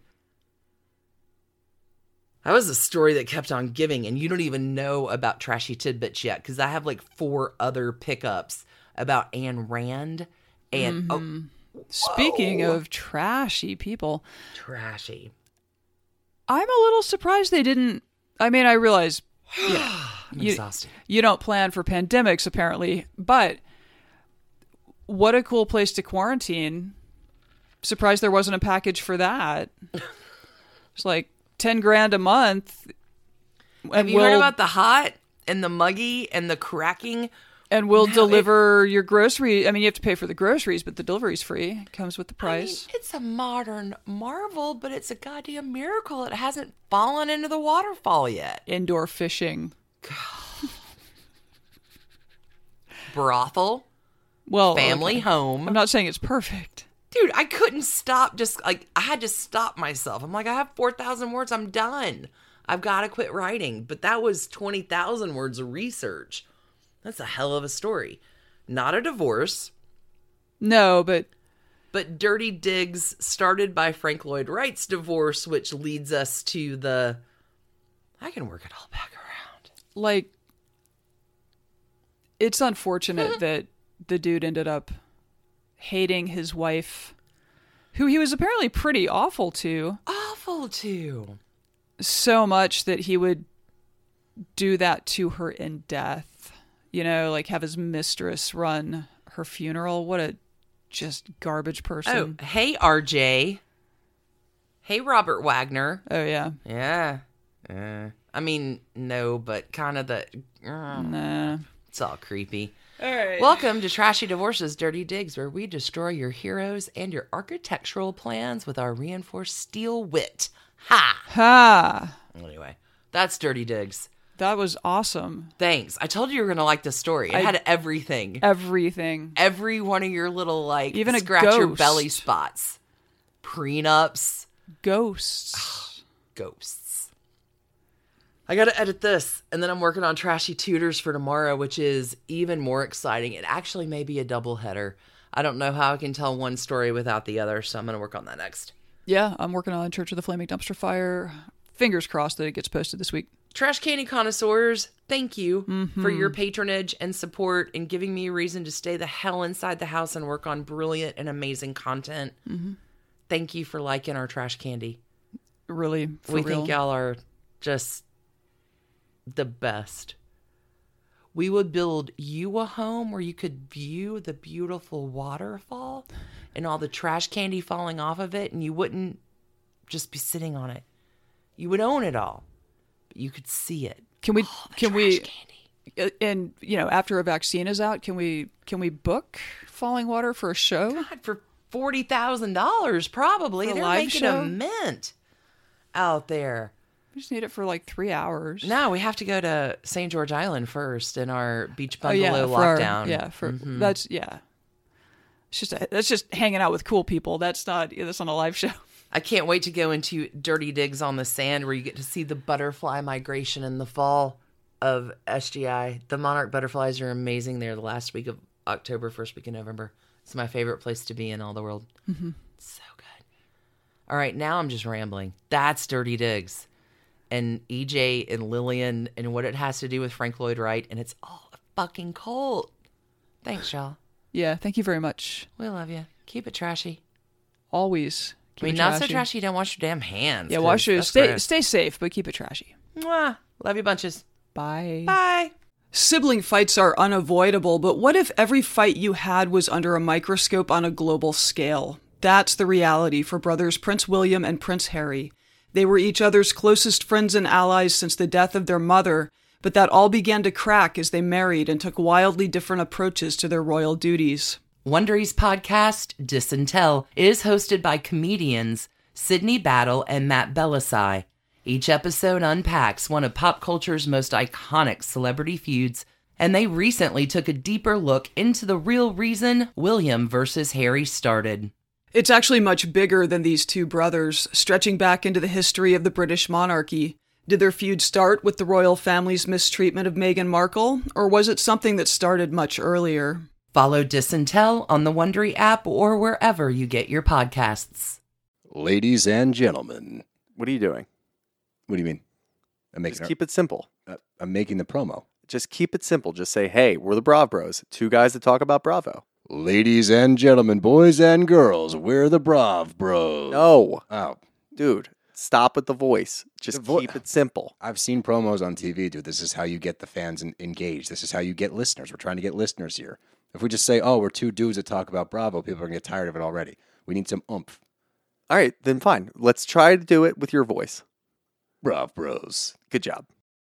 that was a story that kept on giving. And you don't even know about Trashy Tidbits yet, because I have like 4 other pickups about Ayn Rand and Speaking of trashy people, trashy. I'm a little surprised they didn't. I mean, I realize I'm exhausted. you don't plan for pandemics, apparently, but what a cool place to quarantine. Surprised there wasn't a package for that. It's like 10 grand a month. Have you heard about the hot and the muggy and the cracking? And we'll deliver your grocery. I mean, you have to pay for the groceries, but the delivery's free. It comes with the price. I mean, it's a modern marvel, but it's a goddamn miracle it hasn't fallen into the waterfall yet. Indoor fishing. Brothel. Well, Family home. I'm not saying it's perfect. Dude, I couldn't stop. I had to stop myself. I'm like, I have 4,000 words. I'm done. I've got to quit writing. But that was 20,000 words of research. That's a hell of a story. Not a divorce. No, but dirty digs started by Frank Lloyd Wright's divorce, which leads us to the... I can work it all back around. like, it's unfortunate that the dude ended up hating his wife, who he was apparently pretty awful to. Awful to. So much that he would do that to her in death. You know, like have his mistress run her funeral. What a just garbage person. Oh, hey, RJ. Hey, Robert Wagner. Oh, yeah. Yeah. I mean, no, but kind of the... Nah. It's all creepy. All right. Welcome to Trashy Divorces, Dirty Digs, where we destroy your heroes and your architectural plans with our reinforced steel wit. Ha! Ha! Anyway, that's Dirty Digs. That was awesome. Thanks. I told you you were going to like this story. It had everything. Everything. Every one of your little, like, even a scratch your ghost. belly spots. Prenups. Ghosts. Ghosts. I got to edit this, and then I'm working on Trashy Tutors for tomorrow, which is even more exciting. It actually may be a double header. I don't know how I can tell one story without the other, so I'm going to work on that next. Yeah, I'm working on Church of the Flaming Dumpster Fire. Fingers crossed that it gets posted this week. Trash Candy Connoisseurs, thank you for your patronage and support and giving me a reason to stay the hell inside the house and work on brilliant and amazing content. Thank you for liking our trash candy. Really, for We real. think y'all are just the best. We would build you a home where you could view the beautiful waterfall and all the trash candy falling off of it, and you wouldn't just be sitting on it. You would own it all. But you could see it. Can we? Can we? Candy. And after a vaccine is out, can we book Falling Water for a show? God, for $40,000 probably. For a They're live making show? a mint out there. We just need it for like 3 hours. No, we have to go to St. George Island first in our beach bungalow for our- lockdown. that's It's just hanging out with cool people. That's not a live show. I can't wait to go into Dirty Digs on the Sand where you get to see the butterfly migration in the fall of SGI. The monarch butterflies are amazing there the last week of October, first week of November. It's my favorite place to be in all the world. It's so good. All right, now I'm just rambling. That's Dirty Digs. And EJ and Lillian and what it has to do with Frank Lloyd Wright. And it's all a fucking cult. Thanks, y'all. Yeah, thank you very much. We love you. Keep it trashy. Always. I mean, not so trashy. Don't wash your damn hands. Yeah, 'cause wash your that's gross. stay safe, but keep it trashy. Mwah. Love you bunches. Bye. Bye. Sibling fights are unavoidable, but what if every fight you had was under a microscope on a global scale? That's the reality for brothers Prince William and Prince Harry. They were each other's closest friends and allies since the death of their mother, but that all began to crack as they married and took wildly different approaches to their royal duties. Wondery's podcast, Dis and Tell, is hosted by comedians Sydney Battle and Matt Belisai. Each episode unpacks one of pop culture's most iconic celebrity feuds And they recently took a deeper look into the real reason William versus Harry started. It's actually much bigger than these two brothers, stretching back into the history of the British monarchy. Did their feud start with the royal family's mistreatment of Meghan Markle, or was it something that started much earlier? Follow Disintel on the Wondery app or wherever you get your podcasts. Ladies and gentlemen. What are you doing? What do you mean? Just keep it simple. I'm making the promo. Just keep it simple. Just say, hey, we're the Brav Bros. Two guys that talk about Bravo. Ladies and gentlemen, boys and girls, we're the Brav Bros. No. Oh. Dude, stop with the voice. Just keep it simple. I've seen promos on TV, dude. This is how you get the fans engaged. This is how you get listeners. We're trying to get listeners here. If we just say, oh, we're two dudes that talk about Bravo, people are going to get tired of it already. We need some oomph. All right, then fine. Let's try to do it with your voice. Brav Bros. Good job.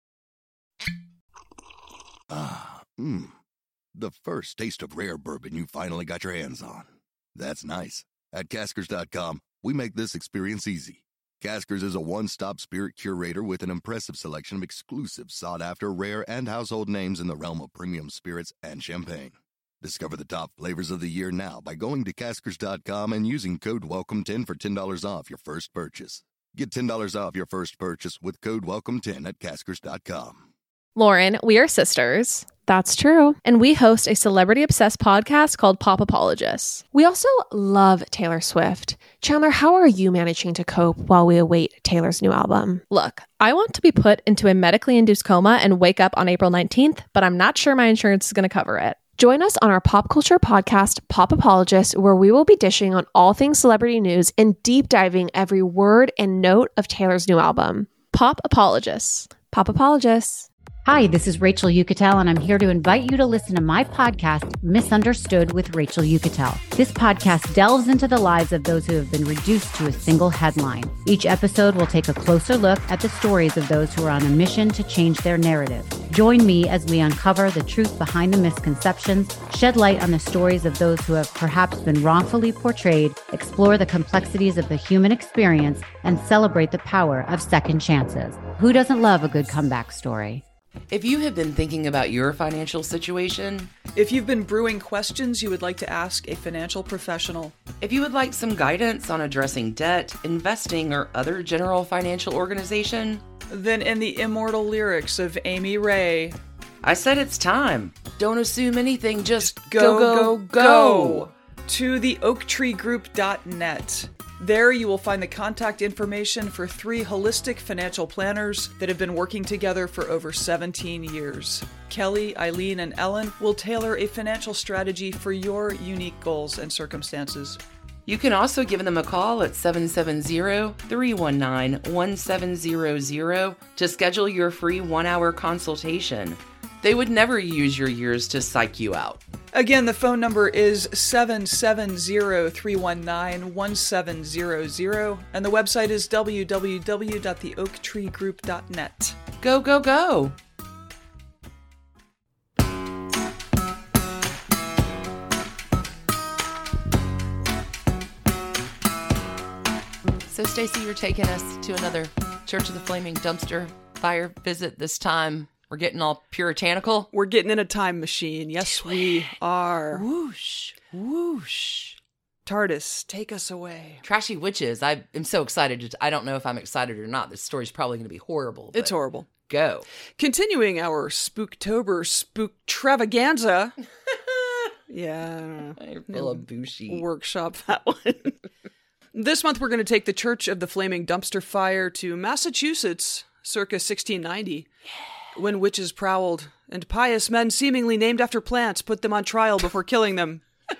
The first taste of rare bourbon you finally got your hands on. That's nice. At Caskers.com, we make this experience easy. Caskers is a one-stop spirit curator with an impressive selection of exclusive, sought-after, rare, and household names in the realm of premium spirits and champagne. Discover the top flavors of the year now by going to Caskers.com and using code WELCOME10 for $10 off your first purchase. Get $10 off your first purchase with code WELCOME10 at Caskers.com. Lauren, we are sisters. That's true. And we host a celebrity-obsessed podcast called Pop Apologists. We also love Taylor Swift. Chandler, how are you managing to cope while we await Taylor's new album? Look, I want to be put into a medically induced coma and wake up on April 19th, but I'm not sure my insurance is going to cover it. Join us on our pop culture podcast, Pop Apologists, where we will be dishing on all things celebrity news and deep diving every word and note of Taylor's new album. Pop Apologists. Pop Apologists. Hi, this is Rachel Yucatel, and I'm here to invite you to listen to my podcast, Misunderstood with Rachel Yucatel. This podcast delves into the lives of those who have been reduced to a single headline. Each episode will take a closer look at the stories of those who are on a mission to change their narrative. Join me as we uncover the truth behind the misconceptions, shed light on the stories of those who have perhaps been wrongfully portrayed, explore the complexities of the human experience, and celebrate the power of second chances. Who doesn't love a good comeback story? If you have been thinking about your financial situation, If you've been brewing questions you would like to ask a financial professional, if you would like some guidance on addressing debt, investing, or other general financial organization, then in the immortal lyrics of Amy Ray, I said it's time. Don't assume anything, just go to the oaktreegroup.net. There you will find the contact information for 3 holistic financial planners that have been working together for over 17 years. Kelly, Eileen, and Ellen will tailor a financial strategy for your unique goals and circumstances. You can also give them a call at 770-319-1700 to schedule your free 1-hour consultation. They would never use your years to psych you out. Again, the phone number is 770-319-1700, and the website is www.theoaktreegroup.net. Go, go, go! So, Stacey, you're taking us to another Church of the Flaming Dumpster Fire visit. This time, we're getting all puritanical. We're getting in a time machine. Yes, we are. Whoosh, whoosh. TARDIS, take us away. Trashy Witches. I am so excited. I don't know if I'm excited or not. This story's probably going to be horrible. It's horrible. Go. Continuing our Spooktober Spooktravaganza. Yeah. I feel a bushy. Workshop that one. This month we're going to take the Church of the Flaming Dumpster Fire to Massachusetts, circa 1690, when witches prowled, and pious men seemingly named after plants put them on trial before killing them.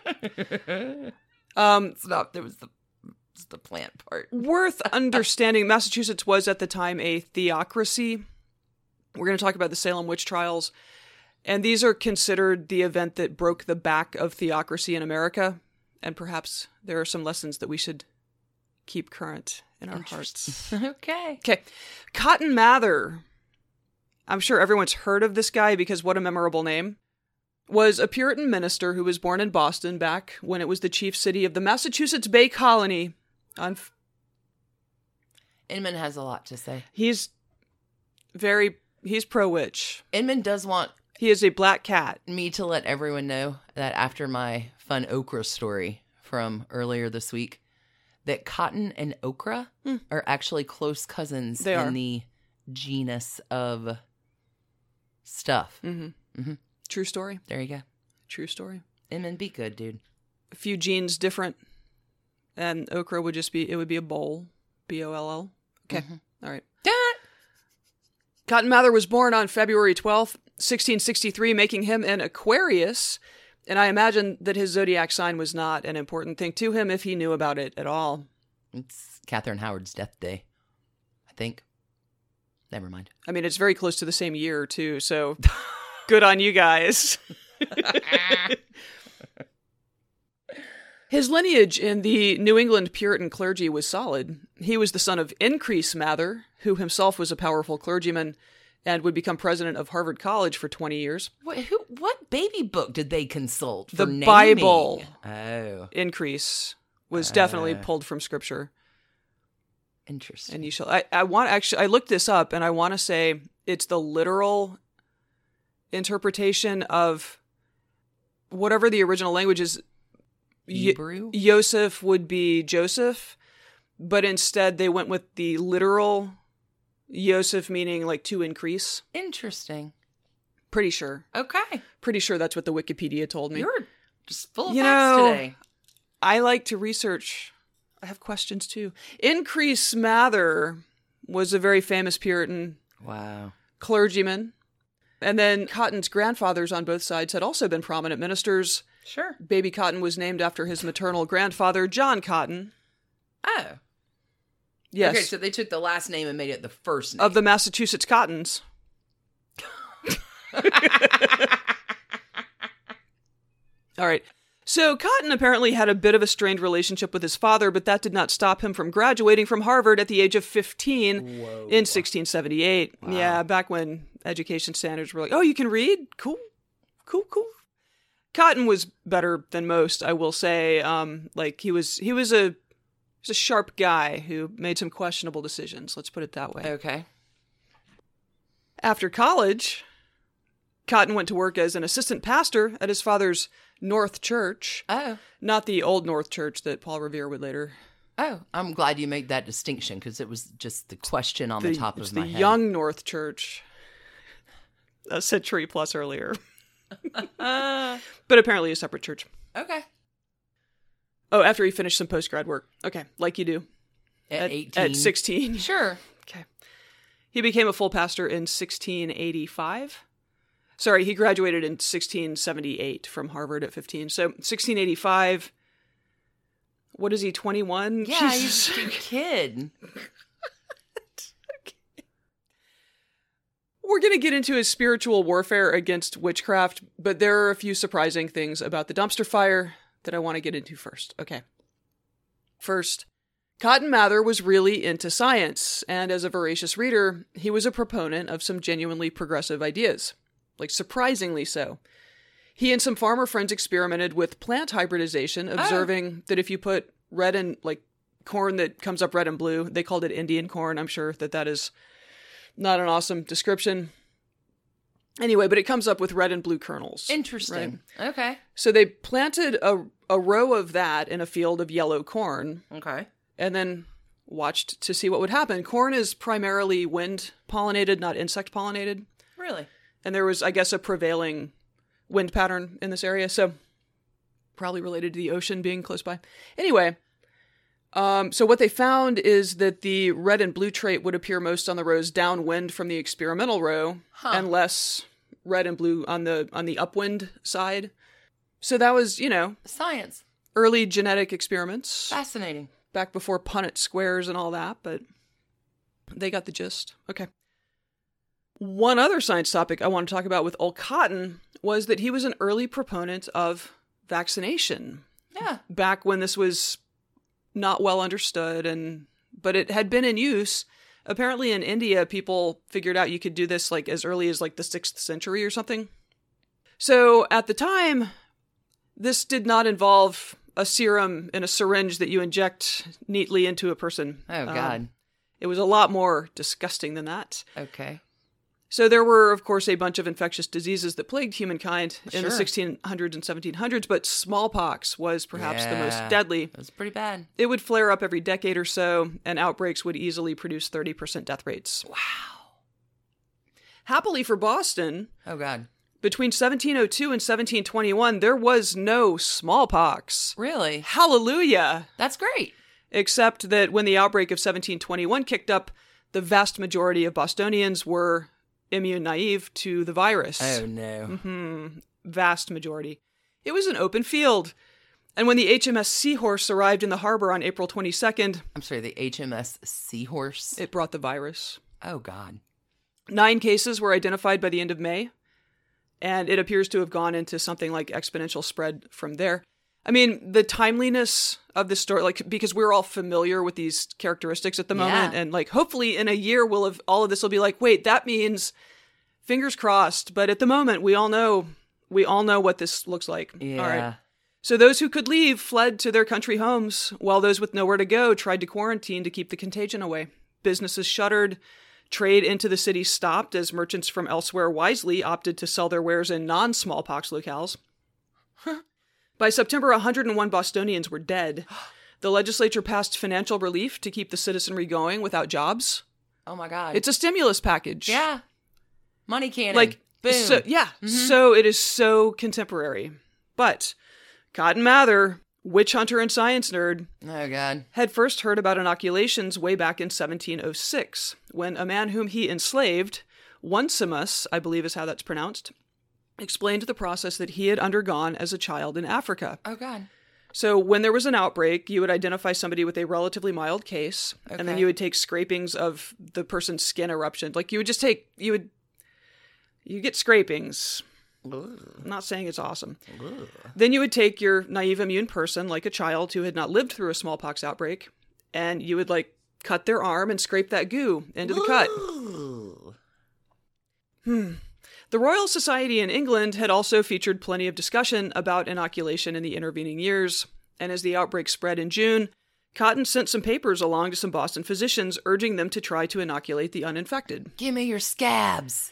It's not, there was the plant part. Worth understanding, Massachusetts was at the time a theocracy. We're going to talk about the Salem witch trials, and these are considered the event that broke the back of theocracy in America, and perhaps there are some lessons that we should keep current in our hearts. Okay. Cotton Mather. I'm sure everyone's heard of this guy because what a memorable name. Was a Puritan minister who was born in Boston back when it was the chief city of the Massachusetts Bay Colony. Inman has a lot to say. He's pro-witch. Inman does want He is a black cat. Me to let everyone know that after my fun okra story from earlier this week, that cotton and okra are actually close cousins They are. in the genus of stuff. True story. There you go. True story. And be good, dude. A few genes different, and okra would just be, it would be a boll. B-O-L-L. Okay. All right. Cotton Mather was born on February 12th, 1663, making him an Aquarius, and I imagine that his zodiac sign was not an important thing to him if he knew about it at all. It's Catherine Howard's death day, I think. Never mind. I mean, it's very close to the same year, too, so good on you guys. His lineage in the New England Puritan clergy was solid. He was the son of Increase Mather, who himself was a powerful clergyman and would become president of Harvard College for 20 years. What baby book did they consult for The naming? Bible. Oh, Increase was definitely pulled from scripture. interesting. And you shall. I looked this up, and I want to say it's the literal interpretation of whatever the original language is. Hebrew? Yosef would be Joseph, but instead they went with the literal Yosef, meaning like to increase. Interesting. Pretty sure. Okay. Pretty sure that's what the Wikipedia told me. You're just full of You facts know, today. I like to research. I have questions too. Increase Mather was a very famous Puritan Wow. clergyman. And then Cotton's grandfathers on both sides had also been prominent ministers. Sure. Baby Cotton was named after his maternal grandfather, John Cotton. Oh. Yes. Okay, so they took the last name and made it the first name. Of the Massachusetts Cottons. All right. So Cotton apparently had a bit of a strained relationship with his father, but that did not stop him from graduating from Harvard at the age of 15 in 1678. Wow. Yeah, back when education standards were like, oh, you can read? Cool. Cool, cool. Cotton was better than most, I will say. Like he was a sharp guy who made some questionable decisions. Let's put it that way. Okay. After college, Cotton went to work as an assistant pastor at his father's North Church. Oh. Not the old North Church that Paul Revere would later. Oh, I'm glad you made that distinction because it was just the question on the top It's of my the head. young North Church. A century plus earlier. But apparently a separate church. Okay. Oh, after he finished some post-grad work. Okay, like you do. At 18. At 16. Sure. Okay. He became a full pastor in 1685. Sorry, he graduated in 1678 from Harvard at 15. So 1685, what is he, 21? Yeah, Jesus. he's a kid. We're going to get into his spiritual warfare against witchcraft, but there are a few surprising things about the dumpster fire that I want to get into first. Okay. First, Cotton Mather was really into science, and as a voracious reader, he was a proponent of some genuinely progressive ideas. Like, surprisingly so. He and some farmer friends experimented with plant hybridization, observing that if you put red and, like, corn that comes up red and blue, they called it Indian corn. I'm sure that is not an awesome description. Anyway, but it comes up with red and blue kernels. Interesting. Right? Okay. So they planted a row of that in a field of yellow corn, Okay. and then watched to see what would happen. Corn is primarily wind pollinated, not insect pollinated. Really? And there was, I guess, a prevailing wind pattern in this area, so probably related to the ocean being close by. Anyway, so what they found is that the red and blue trait would appear most on the rows downwind from the experimental row, and less red and blue on the upwind side. So that was, Science. early genetic experiments Fascinating. back before Punnett squares and all that, but they got the gist. Okay. One other science topic I want to talk about with Old Cotton was that he was an early proponent of vaccination. Yeah. Back when this was not well understood, but it had been in use. Apparently in India, people figured out you could do this like as early as like the 6th century or something. So at the time, this did not involve a serum in a syringe that you inject neatly into a person. Oh, God. It was a lot more disgusting than that. Okay. So there were, of course, a bunch of infectious diseases that plagued humankind in the Sure. 1600s and 1700s, but smallpox was perhaps the most Yeah. deadly. It was pretty bad. It would flare up every decade or so, and outbreaks would easily produce 30% death rates. Wow. Happily for Boston, Oh, God. between 1702 and 1721, there was no smallpox. Really? Hallelujah! That's great. Except that when the outbreak of 1721 kicked up, the vast majority of Bostonians were immune naive to the virus. Oh, no. Vast majority. It was an open field. And when the HMS Seahorse arrived in the harbor on April 22nd, I'm sorry, the HMS Seahorse? it brought the virus. Oh, God. 9 cases were identified by the end of May, and it appears to have gone into something like exponential spread from there. I mean, the timeliness of this story, like, because we're all familiar with these characteristics at the moment, Yeah. and like, hopefully in a year, we'll have all of this will be like, wait, that means fingers crossed. But at the moment, we all know what this looks like. Yeah. All right. So those who could leave fled to their country homes, while those with nowhere to go tried to quarantine to keep the contagion away. Businesses shuttered. Trade into the city stopped as merchants from elsewhere wisely opted to sell their wares in non-smallpox locales. By September, 101 Bostonians were dead. The legislature passed financial relief to keep the citizenry going without jobs. Oh, my God. It's a stimulus package. Yeah. Money cannon. Like, boom. so, yeah. So it is so contemporary. But Cotton Mather, witch hunter and science nerd, Oh, God. had first heard about inoculations way back in 1706, when a man whom he enslaved, Onesimus, I believe is how that's pronounced, explained the process that he had undergone as a child in Africa. Oh, God. So when there was an outbreak, you would identify somebody with a relatively mild case, and then Okay. you would take scrapings of the person's skin eruption. Like you get scrapings. I'm not saying it's awesome. Then you would take your naive immune person, like a child who had not lived through a smallpox outbreak, and you would like cut their arm and scrape that goo into the cut. The Royal Society in England had also featured plenty of discussion about inoculation in the intervening years, and as the outbreak spread in June, Cotton sent some papers along to some Boston physicians urging them to try to inoculate the uninfected. Give me your scabs.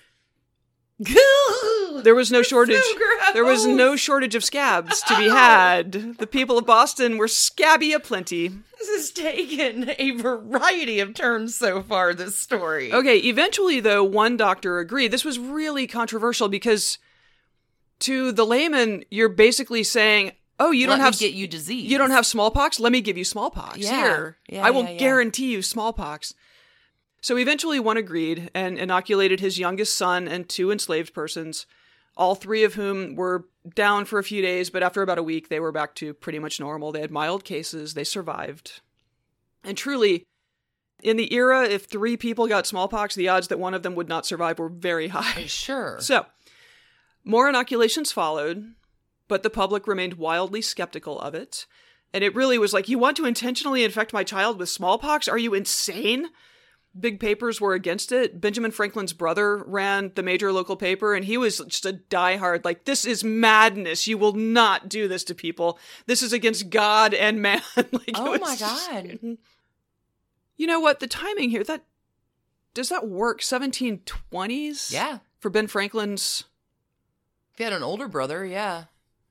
There was no shortage. So gross. There was no shortage of scabs to be had. The people of Boston were scabby aplenty. This has taken a variety of turns so far, this story. Okay, eventually, though, one doctor agreed. This was really controversial because to the layman, you're basically saying, oh, you don't have get you disease. You don't have smallpox? Let me give you smallpox. Yeah. Here. Yeah, I will yeah. guarantee you smallpox. So eventually one agreed and inoculated his youngest son and 2 enslaved persons, all 3 of whom were down for a few days, but after about a week, they were back to pretty much normal. They had mild cases. They survived. And truly, in the era, if 3 people got smallpox, the odds that one of them would not survive were very high. Sure. So, more inoculations followed, but the public remained wildly skeptical of it. And it really was like, you want to intentionally infect my child with smallpox? Are you insane? Big papers were against it. Benjamin Franklin's brother ran the major local paper, and he was just a diehard, like, this is madness. You will not do this to people. This is against God and man. Like, Oh, it my was just- God. You know what? The timing here, does that work? 1720s? Yeah. For Ben Franklin's... If you had an older brother, yeah.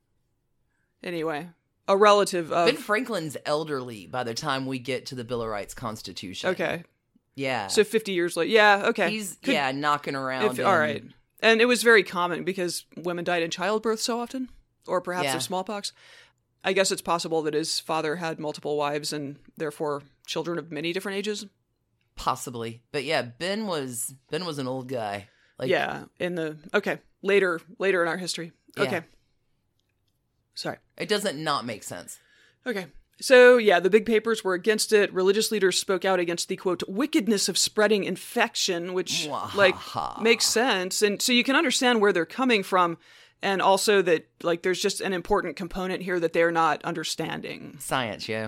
Anyway, a relative of... Ben Franklin's elderly by the time we get to the Bill of Rights Constitution. Okay. Yeah. So 50 years later. Yeah, okay. He's, Could- knocking around. all right. And it was very common because women died in childbirth so often, or perhaps Yeah. of smallpox. I guess it's possible that his father had multiple wives and therefore children of many different ages. Possibly. But yeah, Ben was an old guy. Like, Yeah, later in our history. Yeah. Okay. Sorry. It doesn't not make sense. Okay. So, yeah, the big papers were against it. Religious leaders spoke out against the, quote, wickedness of spreading infection, which, makes sense. And so you can understand where they're coming from. And also that, like, there's just an important component here that they're not understanding. Science, yeah.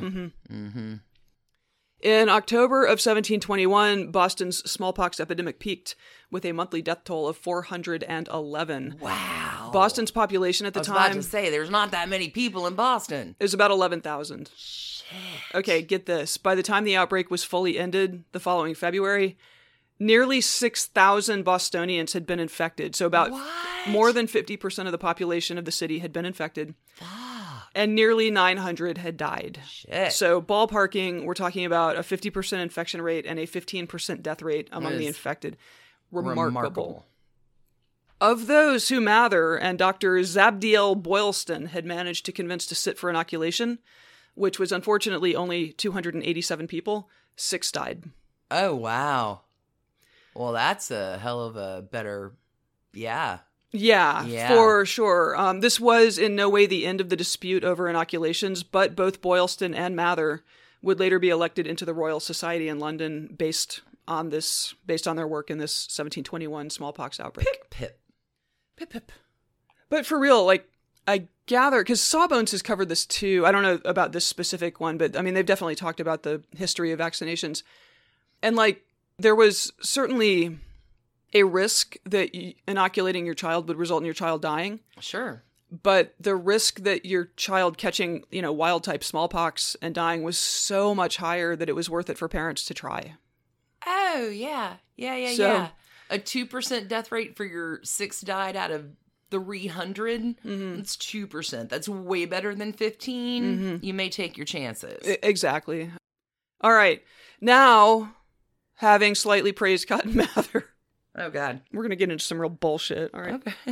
In October of 1721, Boston's smallpox epidemic peaked with a monthly death toll of 411. Wow. Boston's population at the I was about time to say, there's not that many people in Boston. is about 11,000. Okay, get this. By the time the outbreak was fully ended the following February, nearly 6,000 Bostonians had been infected. So about more than 50% of the population of the city had been infected. And nearly 900 had died. Shit. So ballparking, we're talking about a 50% infection rate and a 15% death rate among the infected. Remarkable. Of those who Mather and Dr. Zabdiel Boylston had managed to convince to sit for inoculation, which was unfortunately only 287 people, 6 died. Oh, wow. Well, that's a hell of a better... Yeah, for sure. This was in no way the end of the dispute over inoculations, but both Boylston and Mather would later be elected into the Royal Society in London based on their work in this 1721 smallpox outbreak. Pip. But for real, like, I gather, because Sawbones has covered this too. I don't know about this specific one, but I mean, they've definitely talked about the history of vaccinations. And like, there was certainly a risk that inoculating your child would result in your child dying. Sure. But the risk that your child catching, wild type smallpox and dying was so much higher that it was worth it for parents to try. Oh, yeah. Yeah. A 2% death rate for your 6 died out of 300. That's 2%. That's way better than 15. You may take your chances. Exactly. All right. Now, having slightly praised Cotton Mather. Oh, God. We're going to get into some real bullshit. All right. Okay.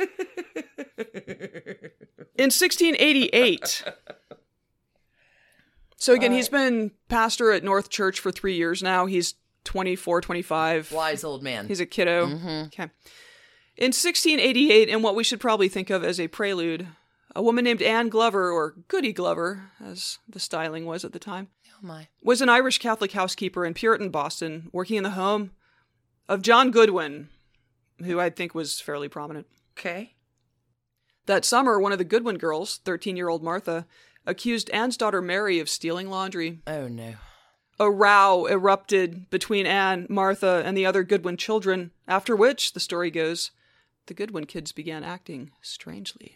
In 1688. So again, he's been pastor at North Church for 3 years now. He's 24, 25. Wise old man. He's a kiddo. Okay. In 1688, in what we should probably think of as a prelude, a woman named Anne Glover, or Goody Glover, as the styling was at the time, was an Irish Catholic housekeeper in Puritan Boston, working in the home of John Goodwin, who I think was fairly prominent. Okay. That summer, one of the Goodwin girls, 13-year-old Martha, accused Anne's daughter Mary of stealing laundry. Oh, no. A row erupted between Anne, Martha, and the other Goodwin children, after which, the story goes, the Goodwin kids began acting strangely.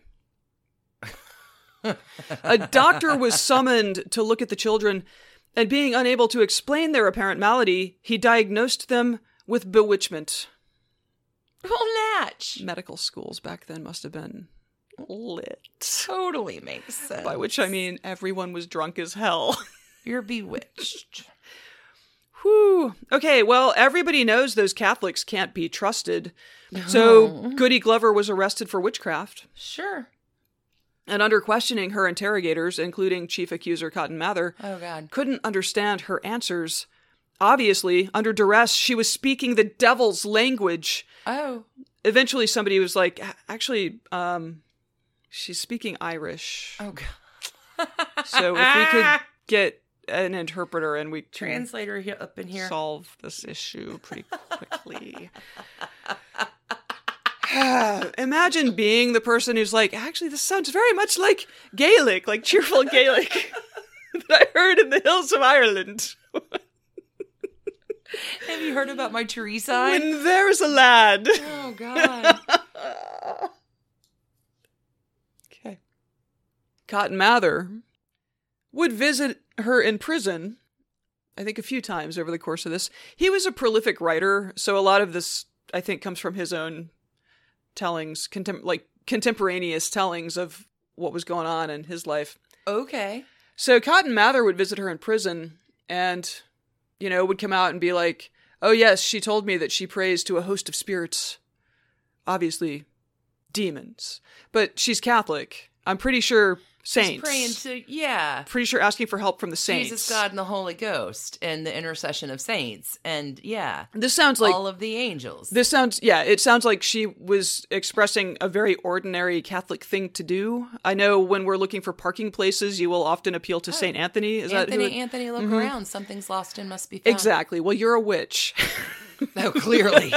A doctor was summoned to look at the children, and being unable to explain their apparent malady, he diagnosed them with bewitchment. Well, Natch. Medical schools back then must have been lit. Totally makes sense. By which I mean everyone was drunk as hell. You're bewitched. Whew. Okay, well, everybody knows those Catholics can't be trusted. So Goody Glover was arrested for witchcraft. Sure. And under questioning, her interrogators, including chief accuser Cotton Mather, couldn't understand her answers. Obviously, under duress, she was speaking the devil's language. Oh. Eventually, somebody was like, actually, she's speaking Irish. Oh, God. So if we could get an interpreter and we translator up in here, solve this issue pretty quickly. Imagine being the person who's like, actually, this sounds very much like Gaelic, like cheerful Gaelic that I heard in the hills of Ireland. Have you heard about my Teresa? When there's a lad. Oh, God. Okay. Cotton Mather would visit her in prison, I think a few times over the course of this. He was a prolific writer, so a lot of this, I think, comes from his own tellings, contemporaneous tellings of what was going on in his life. Okay. So Cotton Mather would visit her in prison and, would come out and be like, oh yes, she told me that she prays to a host of spirits. Obviously, demons. But she's Catholic. I'm pretty sure saints. She's praying to, Pretty sure asking for help from the saints. Jesus, God, and the Holy Ghost, and the intercession of saints, and this sounds like all of the angels. It sounds like she was expressing a very ordinary Catholic thing to do. I know when we're looking for parking places, you will often appeal to Saint Anthony. Anthony, look around. Something's lost and must be found. Exactly. Well, you're a witch. Oh, clearly.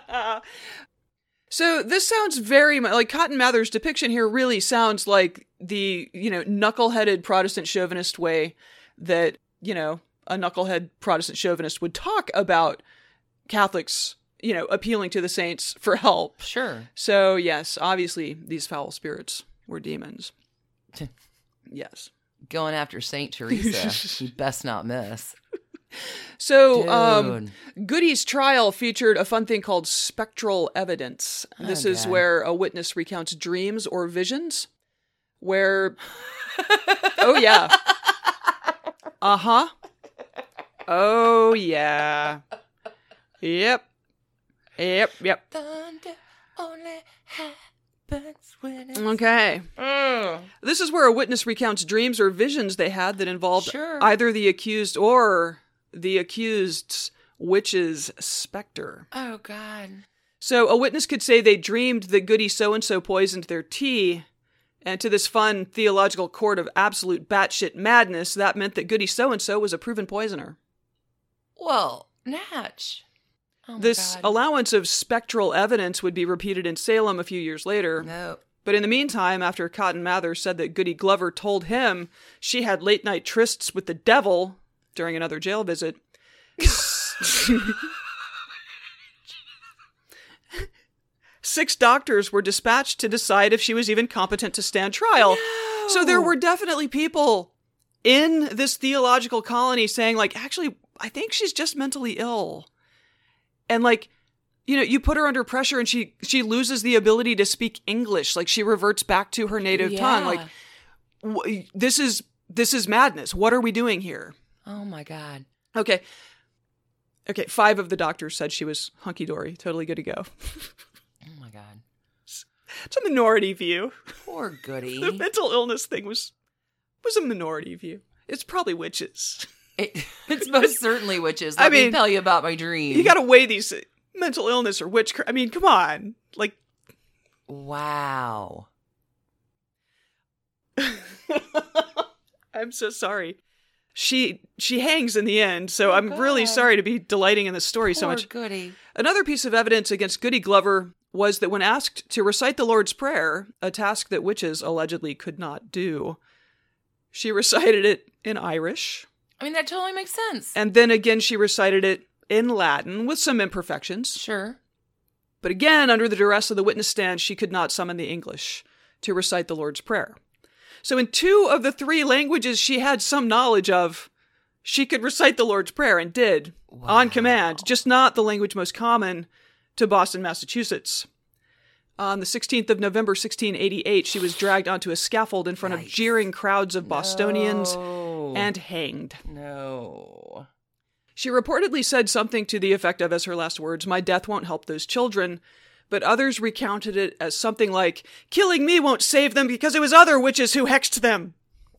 So this sounds very much like Cotton Mather's depiction here really sounds like the, knuckleheaded Protestant chauvinist way that, a knucklehead Protestant chauvinist would talk about Catholics, appealing to the saints for help. Sure. So yes, obviously these foul spirits were demons. Yes. Going after Saint Teresa, you best not miss. So, Dude. Goody's trial featured a fun thing called spectral evidence. This is Okay. where a witness recounts dreams or visions where... Oh, yeah. Uh-huh. Oh, yeah. Yep. Thunder only happens when it's... Okay. This is where a witness recounts dreams or visions they had that involved Sure. either the accused or the accused's witch's specter. Oh, God. So a witness could say they dreamed that Goody so-and-so poisoned their tea, and to this fun theological court of absolute batshit madness, that meant that Goody so-and-so was a proven poisoner. Well, Natch. Oh, my This God. allowance of spectral evidence would be repeated in Salem a few years later. No. But in the meantime, after Cotton Mather said that Goody Glover told him she had late-night trysts with the devil during another jail visit, 6 doctors were dispatched to decide if she was even competent to stand trial. So there were definitely people in this theological colony saying, like, actually, I think she's just mentally ill. And, like, you know, you put her under pressure and she loses the ability to speak English. Like, she reverts back to her native tongue. Like, this is madness. What are we doing here? Oh, my God. Okay, 5 of the doctors said she was hunky-dory, totally good to go. Oh, my God. It's a minority view. Poor The Goody. mental illness thing was a minority view. It's probably witches. It's most certainly witches. I Let me mean, tell you about my dream. You gotta weigh these mental illness or witchcraft. I mean, come on. Like, Wow. I'm so sorry. She hangs in the end, so I'm really God. sorry to be delighting in this story so Poor much. Goody. Another piece of evidence against Goody Glover was that when asked to recite the Lord's Prayer, a task that witches allegedly could not do, she recited it in Irish, I mean, that totally makes sense. and then again she recited it in Latin with some imperfections. Sure. But again, under the duress of the witness stand, she could not summon the English to recite the Lord's Prayer. So in 2 of the 3 languages she had some knowledge of, she could recite the Lord's Prayer and did, on command, just not the language most common to Boston, Massachusetts. On the 16th of November, 1688, she was dragged onto a scaffold in front of jeering crowds of Bostonians and hanged. No. She reportedly said something to the effect of, as her last words, "My death won't help those children," but others recounted it as something like, "Killing me won't save them because it was other witches who hexed them."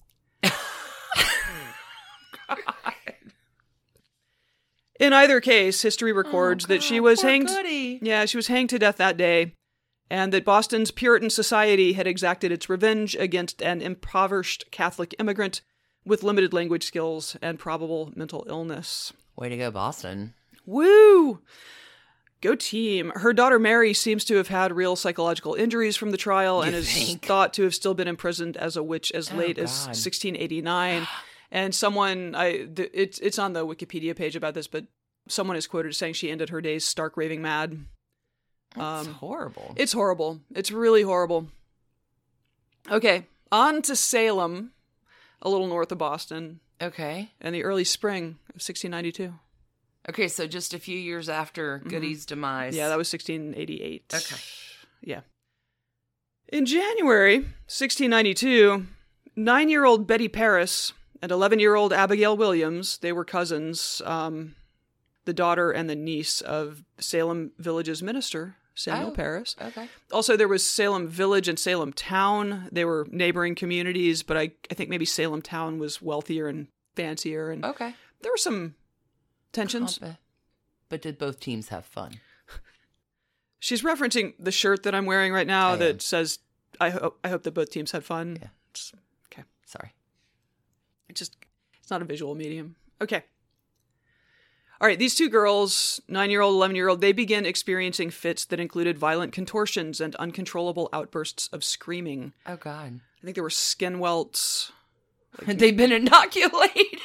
In either case, history records that she was poor hanged. Goody. Yeah, she was hanged to death that day, and that Boston's Puritan society had exacted its revenge against an impoverished Catholic immigrant with limited language skills and probable mental illness. Way to go, Boston. Woo! Go team. Her daughter Mary seems to have had real psychological injuries from the trial and is think? thought to have still been imprisoned as a witch as late as God. 1689. And someone, it's on the Wikipedia page about this, but someone is quoted as saying she ended her days stark raving mad. That's horrible. It's horrible. It's really horrible. Okay, on to Salem, a little north of Boston, Okay. in the early spring of 1692. Okay, so just a few years after Goody's demise. Yeah, that was 1688. Okay. Yeah. In January 1692, 9-year-old Betty Paris and 11-year-old Abigail Williams, they were cousins, the daughter and the niece of Salem Village's minister, Samuel Oh, Paris. Okay. Also, there was Salem Village and Salem Town. They were neighboring communities, but I think maybe Salem Town was wealthier and fancier, and Okay. there were some tensions. But did both teams have fun? She's referencing the shirt that I'm wearing right now I that am. says, I hope that both teams had fun. Yeah. It's, okay. Sorry. It's not a visual medium. Okay. All right, these 2 girls, 9-year-old, 11-year-old, they begin experiencing fits that included violent contortions and uncontrollable outbursts of screaming. Oh, God. I think there were skin welts. They've been inoculated.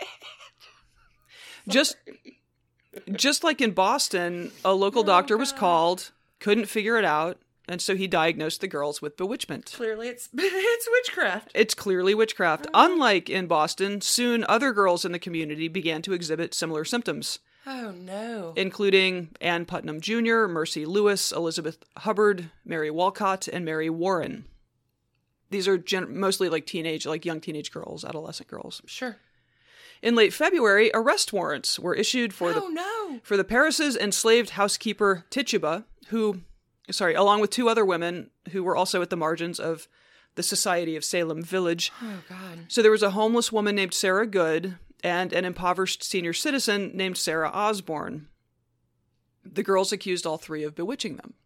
Just like in Boston, a local doctor was called, couldn't figure it out, and so he diagnosed the girls with bewitchment. Clearly, it's witchcraft. It's clearly witchcraft. Unlike in Boston, soon other girls in the community began to exhibit similar symptoms, Oh, no. including Ann Putnam Jr., Mercy Lewis, Elizabeth Hubbard, Mary Walcott, and Mary Warren. These are mostly like young teenage girls, adolescent girls. Sure. In late February, arrest warrants were issued for the Paris's enslaved housekeeper Tituba, along with 2 other women who were also at the margins of the Society of Salem Village. Oh, God. So there was a homeless woman named Sarah Good and an impoverished senior citizen named Sarah Osborne. The girls accused all 3 of bewitching them.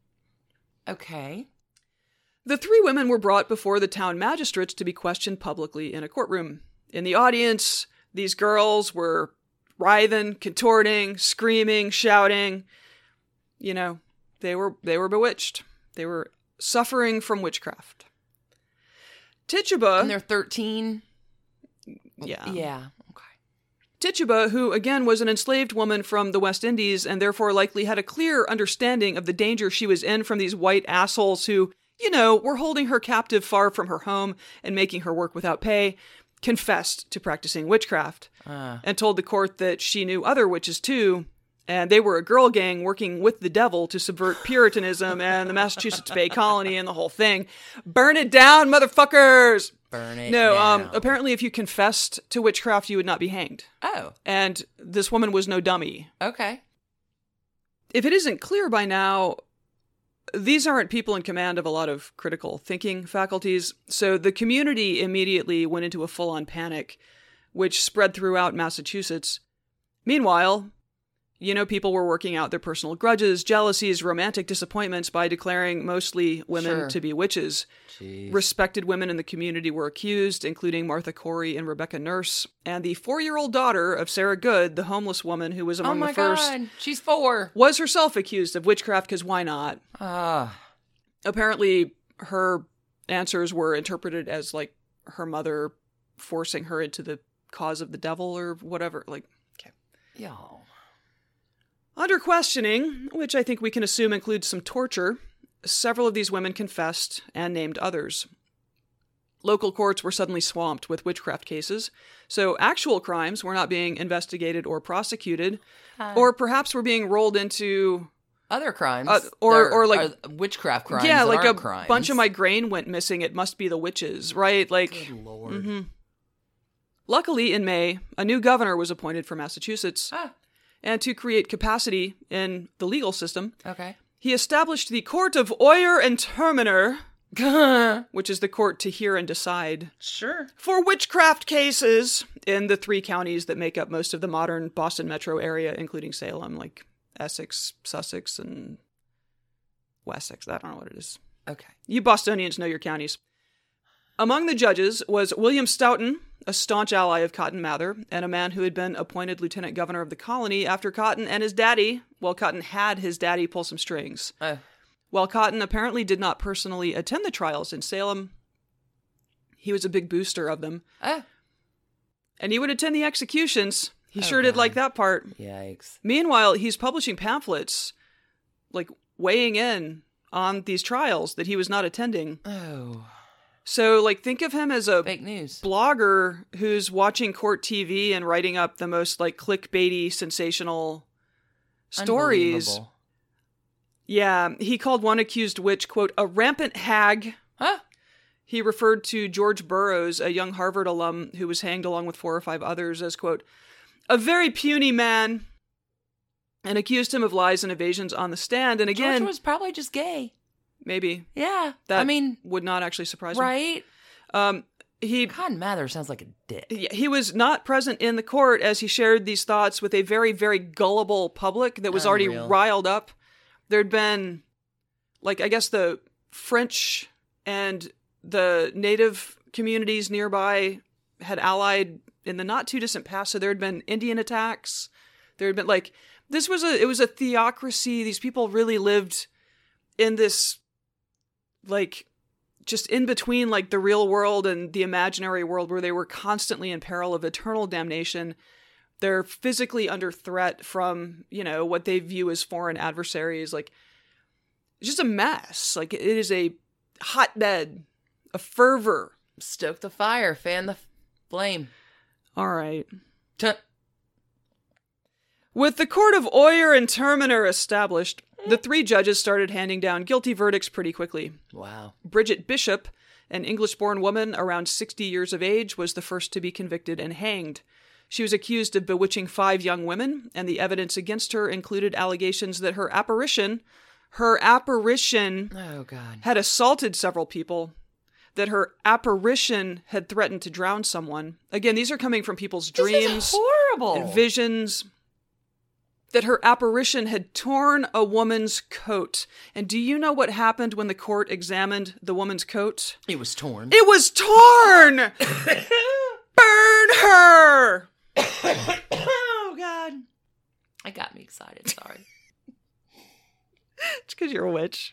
Okay. The 3 women were brought before the town magistrates to be questioned publicly in a courtroom. In the audience, these girls were writhing, contorting, screaming, shouting. You know, they were bewitched. They were suffering from witchcraft. Tituba... And they're 13? Yeah. Yeah. Okay. Tituba, who again was an enslaved woman from the West Indies and therefore likely had a clear understanding of the danger she was in from these white assholes who, you know, were holding her captive far from her home and making her work without pay, confessed to practicing witchcraft and told the court that she knew other witches too, and they were a girl gang working with the devil to subvert Puritanism and the Massachusetts Bay Colony and the whole thing. Burn it down, motherfuckers! Burn it No, down. apparently if you confessed to witchcraft, you would not be hanged. Oh, And this woman was no dummy. okay. If it isn't clear by now, these aren't people in command of a lot of critical thinking faculties, so the community immediately went into a full-on panic, which spread throughout Massachusetts. Meanwhile, you know, people were working out their personal grudges, jealousies, romantic disappointments by declaring mostly women Sure. to be witches. Jeez. Respected women in the community were accused, including Martha Corey and Rebecca Nurse, and the 4-year-old daughter of Sarah Good, the homeless woman who was Oh, among my the first, God. She's 4. was herself accused of witchcraft, because why not? Apparently, her answers were interpreted as, like, her mother forcing her into the cause of the devil or whatever. Like, okay. Y'all. Under questioning, which I think we can assume includes some torture, several of these women confessed and named others. Local courts were suddenly swamped with witchcraft cases, so actual crimes were not being investigated or prosecuted, or perhaps were being rolled into... Other crimes. or like are witchcraft crimes. yeah, that like a aren't crimes. bunch of my grain went missing. It must be the witches, right? Like, Good Lord. Luckily, in May, a new governor was appointed for Massachusetts, and to create capacity in the legal system, Okay. he established the Court of Oyer and Terminer, which is the court to hear and decide Sure. for witchcraft cases in the 3 counties that make up most of the modern Boston metro area, including Salem, like Essex, Sussex, and Wessex. I don't know what it is. Okay. You Bostonians know your counties. Among the judges was William Stoughton, a staunch ally of Cotton Mather, and a man who had been appointed lieutenant governor of the colony after Cotton and his daddy, well, Cotton had his daddy pull some strings. While Cotton apparently did not personally attend the trials in Salem, he was a big booster of them. And he would attend the executions. He sure did like that part. Yikes. Meanwhile, he's publishing pamphlets, like weighing in on these trials that he was not attending. Oh. So, like, think of him as a Fake news. blogger who's watching court TV and writing up the most, like, clickbaity, sensational stories. Unbelievable. Yeah, he called one accused witch, quote, a rampant hag. He referred to George Burroughs, a young Harvard alum who was hanged along with 4 or 5 others, as, quote, a very puny man, and accused him of lies and evasions on the stand. And again, George was probably just gay. maybe. Yeah. That I mean, would not actually surprise me. right? He Cotton Mather sounds like a dick. he was not present in the court as he shared these thoughts with a very, very gullible public that was already Unreal. riled up. There'd been, like, I guess the French and the native communities nearby had allied in the not too distant past, so there had been Indian attacks. There had been, like, it was a theocracy. These people really lived in this, like, just in between, like, the real world and the imaginary world, where they were constantly in peril of eternal damnation. They're physically under threat from, you know, what they view as foreign adversaries. Like, It's just a mess. Like, it is a hotbed, a fervor. Stoke the fire, fan the flame. All right. Tuh. With the court of Oyer and Terminer established, the 3 judges started handing down guilty verdicts pretty quickly. Wow. Bridget Bishop, an English-born woman around 60 years of age, was the first to be convicted and hanged. She was accused of bewitching 5 young women, and the evidence against her included allegations that her apparition Oh, God. had assaulted several people, that her apparition had threatened to drown someone. Again, these are coming from people's dreams This is horrible. and visions. That her apparition had torn a woman's coat. And do you know what happened when the court examined the woman's coat? It was torn. It was torn! Burn her! Oh, God. It got me excited. Sorry. It's because you're a witch.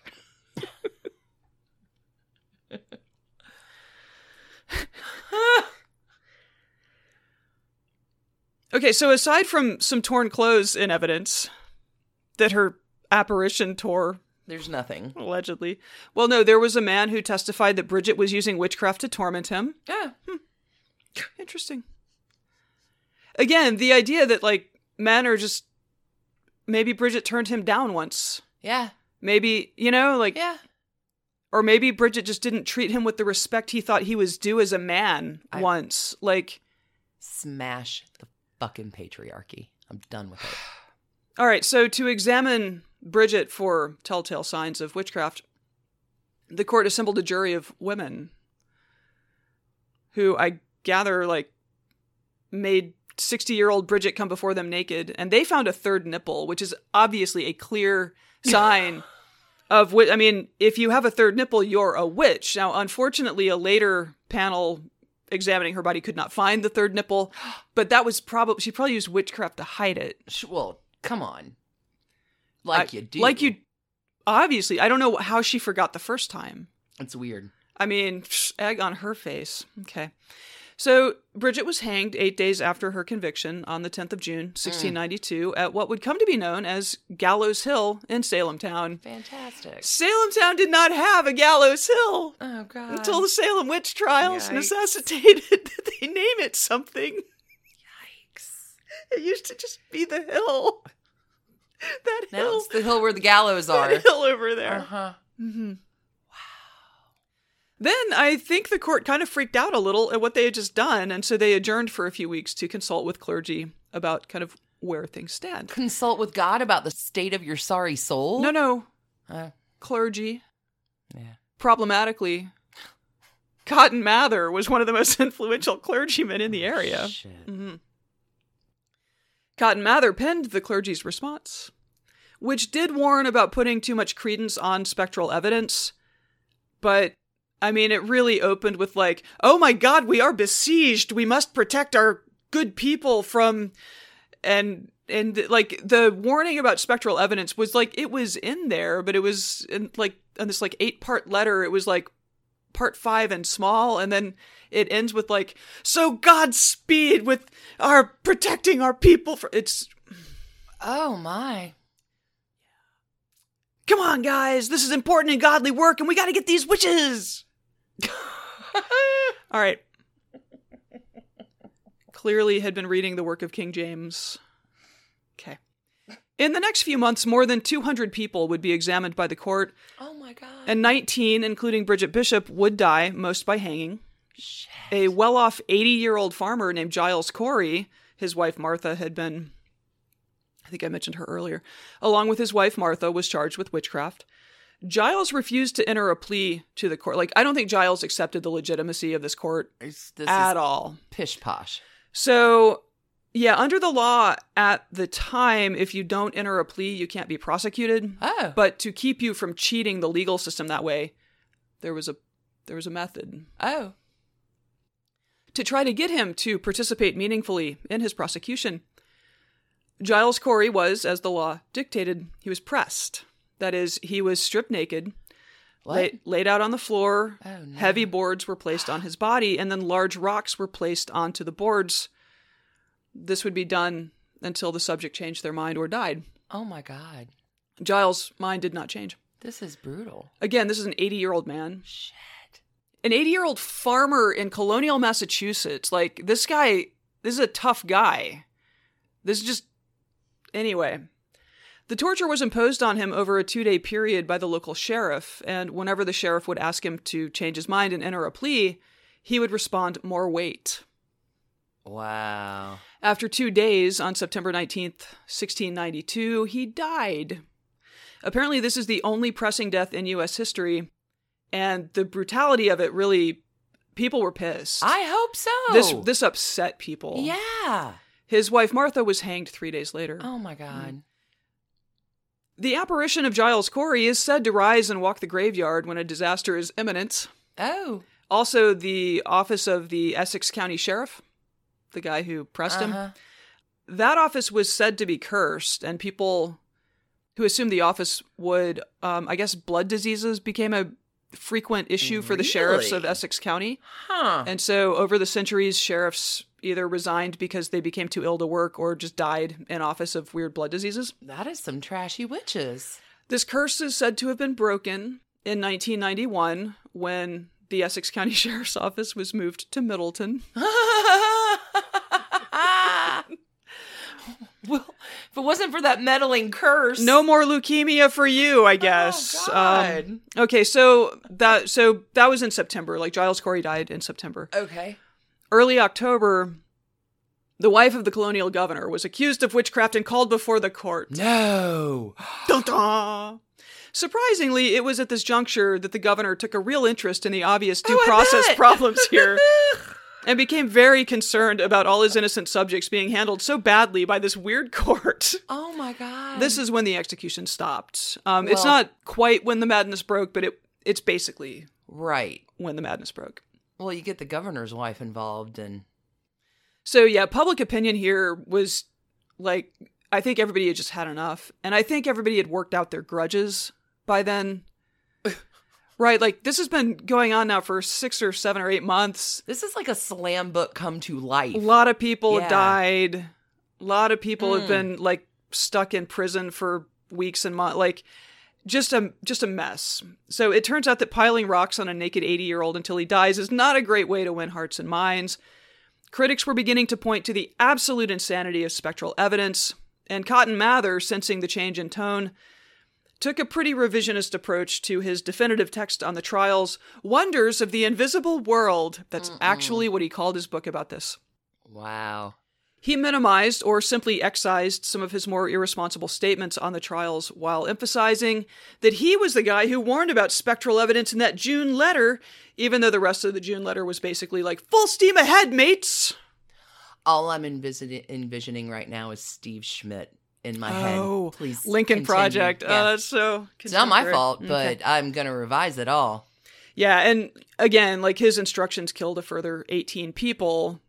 Okay, so aside from some torn clothes in evidence that her apparition tore, There's nothing. allegedly. Well, no, there was a man who testified that Bridget was using witchcraft to torment him. Yeah. Interesting. Again, the idea that, like, men are just... Maybe Bridget turned him down once. Yeah. Maybe, you know, like... Yeah. Or maybe Bridget just didn't treat him with the respect he thought he was due as a man once. Like... Smash the fucking patriarchy. I'm done with it. All right, so to examine Bridget for telltale signs of witchcraft, the court assembled a jury of women who I gather, like, made 60-year-old Bridget come before them naked, and they found a third nipple, which is obviously a clear sign of I mean, if you have a third nipple, you're a witch. Now, unfortunately, a later panel examining her body could not find the third nipple, but that was she probably used witchcraft to hide it. Well, come on. You do. Like you, obviously. I don't know how she forgot the first time. It's weird. I mean, egg on her face. Okay. So Bridget was hanged 8 days after her conviction on the 10th of June, 1692, at what would come to be known as Gallows Hill in Salem Town. Fantastic. Salem Town did not have a Gallows Hill Oh, God. until the Salem witch trials Yikes. necessitated that they name it something. Yikes. It used to just be the hill. That Now hill. it's the hill where the gallows are. That hill over there. Uh-huh. Mm-hmm. Then I think the court kind of freaked out a little at what they had just done, and so they adjourned for a few weeks to consult with clergy about kind of where things stand. Consult with God about the state of your sorry soul? No. Oh, Clergy. yeah. Problematically, Cotton Mather was one of the most influential clergymen in the area. Shit. Mm-hmm. Cotton Mather penned the clergy's response, which did warn about putting too much credence on spectral evidence, but I mean, it really opened with like, oh my God, we are besieged. We must protect our good people from, and like the warning about spectral evidence was like, it was in there, but it was in this like 8-part letter. It was like part 5 and small. And then it ends with like, so Godspeed with our protecting our people. It's, Oh, my. come on, guys, this is important and godly work, and we got to get these witches. All right. Clearly had been reading the work of King James. Okay. In the next few months, more than 200 people would be examined by the court, Oh, my God. and 19, including Bridget Bishop, would die, most by hanging. Shit. A well-off 80-year-old farmer named Giles Corey, his wife Martha had been, I think I mentioned her earlier, along with his wife Martha, was charged with witchcraft. Giles refused to enter a plea to the court. Like, I don't think Giles accepted the legitimacy of this court This at is all. pish posh. So, yeah, under the law at the time, if you don't enter a plea, you can't be prosecuted. Oh. But to keep you from cheating the legal system that way, there was a method. Oh. To try to get him to participate meaningfully in his prosecution, Giles Corey was, as the law dictated, he was pressed. That is, he was stripped naked, What? laid out on the floor, Oh, no. heavy boards were placed on his body, and then large rocks were placed onto the boards. This would be done until the subject changed their mind or died. Oh, my God. Giles' mind did not change. This is brutal. Again, this is an 80-year-old man. Shit. An 80-year-old farmer in colonial Massachusetts. Like, this is a tough guy. This is just... Anyway. The torture was imposed on him over a 2-day period by the local sheriff, and whenever the sheriff would ask him to change his mind and enter a plea, he would respond, "More weight." Wow. After 2 days, on September 19th, 1692, he died. Apparently, this is the only pressing death in U.S. history, and the brutality of it really, people were pissed. I hope so. This upset people. Yeah. His wife, Martha, was hanged 3 days later. Oh, my God. The apparition of Giles Corey is said to rise and walk the graveyard when a disaster is imminent. Oh. Also, the office of the Essex County Sheriff, the guy who pressed him, that office was said to be cursed, and people who assumed the office would, I guess blood diseases became a frequent issue for the sheriffs of Essex County. Huh. And so over the centuries, sheriffs either resigned because they became too ill to work or just died in office of weird blood diseases. That is some trashy witches. This curse is said to have been broken in 1991 when the Essex County Sheriff's Office was moved to Middleton. Well, if it wasn't for that meddling curse. No more leukemia for you, I guess. Oh, God. Okay, so that was in September. Like, Giles Corey died in September. Okay. Early October, the wife of the colonial governor was accused of witchcraft and called before the court. No. Dun dun! Surprisingly, it was at this juncture that the governor took a real interest in the obvious due process problems here and became very concerned about all his innocent subjects being handled so badly by this weird court. Oh, my God. This is when the execution stopped. It's not quite when the madness broke, but it's basically right when the madness broke. Well, you get the governor's wife involved, and so yeah, public opinion here was like, I think everybody had just had enough, and I think everybody had worked out their grudges by then. Right, like, this has been going on now for 6 or 7 or 8 months. this is like a slam book come to life. A lot of people have Yeah. died. A lot of people have been, like, stuck in prison for weeks and months. Like, just a mess. So it turns out that piling rocks on a naked 80-year-old until he dies is not a great way to win hearts and minds. Critics were beginning to point to the absolute insanity of spectral evidence, and Cotton Mather, sensing the change in tone, took a pretty revisionist approach to his definitive text on the trials, Wonders of the Invisible World. That's actually what he called his book about this. Wow. He minimized or simply excised some of his more irresponsible statements on the trials while emphasizing that he was the guy who warned about spectral evidence in that June letter, even though the rest of the June letter was basically like, full steam ahead, mates! All I'm envisioning right now is Steve Schmidt in my head. Oh, Please Lincoln continue. Project. Yeah. Oh, that's so It's not my contemporary. fault, but Okay. I'm going to revise it all. Yeah, and again, like, his instructions killed a further 18 people.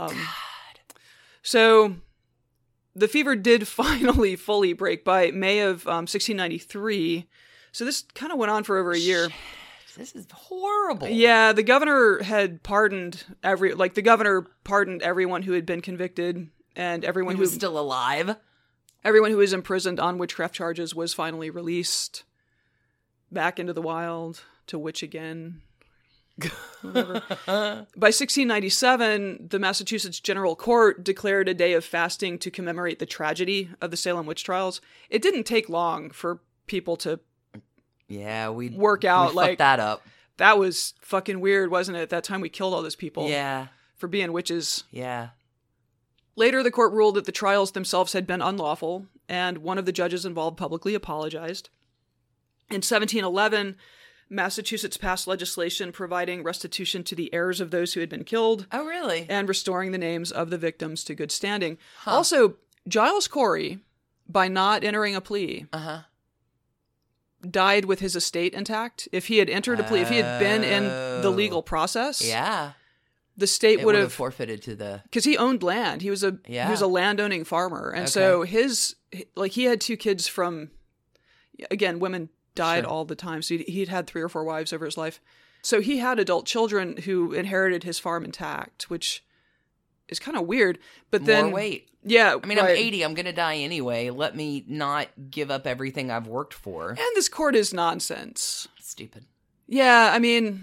So the fever did finally fully break by May of 1693. So this kind of went on for over a year. This is horrible. Yeah, the governor had pardoned everyone who had been convicted, and everyone He who was still alive. everyone who was imprisoned on witchcraft charges was finally released back into the wild to witch again. Whatever. By 1697, the Massachusetts General Court declared a day of fasting to commemorate the tragedy of the Salem witch trials. It didn't take long for people to Yeah, we work out, we like, fucked that up. that was fucking weird, wasn't it? That time we killed all those people Yeah, for being witches. yeah. Later, the court ruled that the trials themselves had been unlawful, and one of the judges involved publicly apologized. In 1711, Massachusetts passed legislation providing restitution to the heirs of those who had been killed Oh, really? and restoring the names of the victims to good standing. Also, Giles Corey, by not entering a plea, died with his estate intact. If he had entered a plea, if he had been in the legal process, Yeah. the state It would would have forfeited to the... because he owned land. He was a land-owning farmer, and so he had 2 kids from, again, women died all the time, so he'd had 3 or 4 wives over his life. So he had adult children who inherited his farm intact, which is kind of weird. But then More weight. Yeah, I mean, I'm 80. I'm going to die anyway. Let me not give up everything I've worked for. And this court is nonsense. Stupid. Yeah, I mean,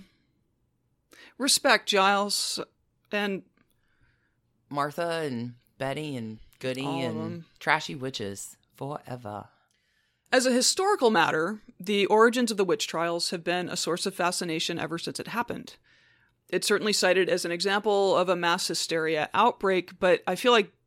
respect Giles and Martha and Betty and Goody all of and them. trashy witches forever. As a historical matter, the origins of the witch trials have been a source of fascination ever since it happened. It's certainly cited as an example of a mass hysteria outbreak, but I feel like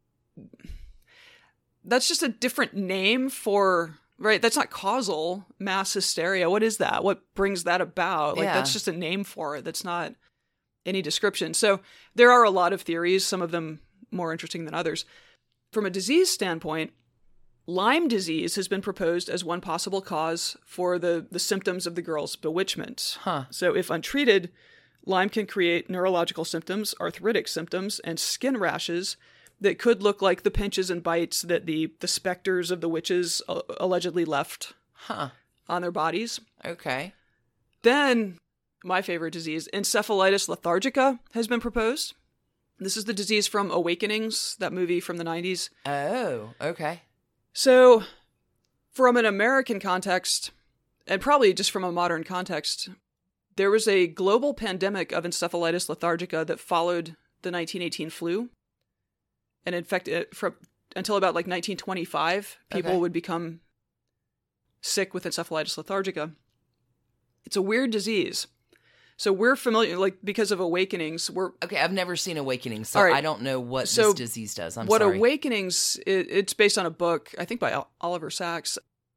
that's just a different name for, right? That's not causal mass hysteria. What is that? What brings that about? Like, Yeah. that's just a name for it. That's not any description. So there are a lot of theories, some of them more interesting than others. From a disease standpoint, Lyme disease has been proposed as one possible cause for the symptoms of the girl's bewitchment. Huh. So if untreated, Lyme can create neurological symptoms, arthritic symptoms, and skin rashes that could look like the pinches and bites that the specters of the witches allegedly left Huh. on their bodies. Okay. Then, my favorite disease, encephalitis lethargica, has been proposed. This is the disease from Awakenings, that movie from the 90s. Oh, okay. So, from an American context, and probably just from a modern context, there was a global pandemic of encephalitis lethargica that followed the 1918 flu. And in fact, until about like 1925, people Okay. would become sick with encephalitis lethargica. It's a weird disease. So we're familiar, like, because of Awakenings, Okay, I've never seen Awakening, so All right. I don't know what So this disease does. I'm what sorry. Awakenings, it's based on a book, I think by Oliver Sacks.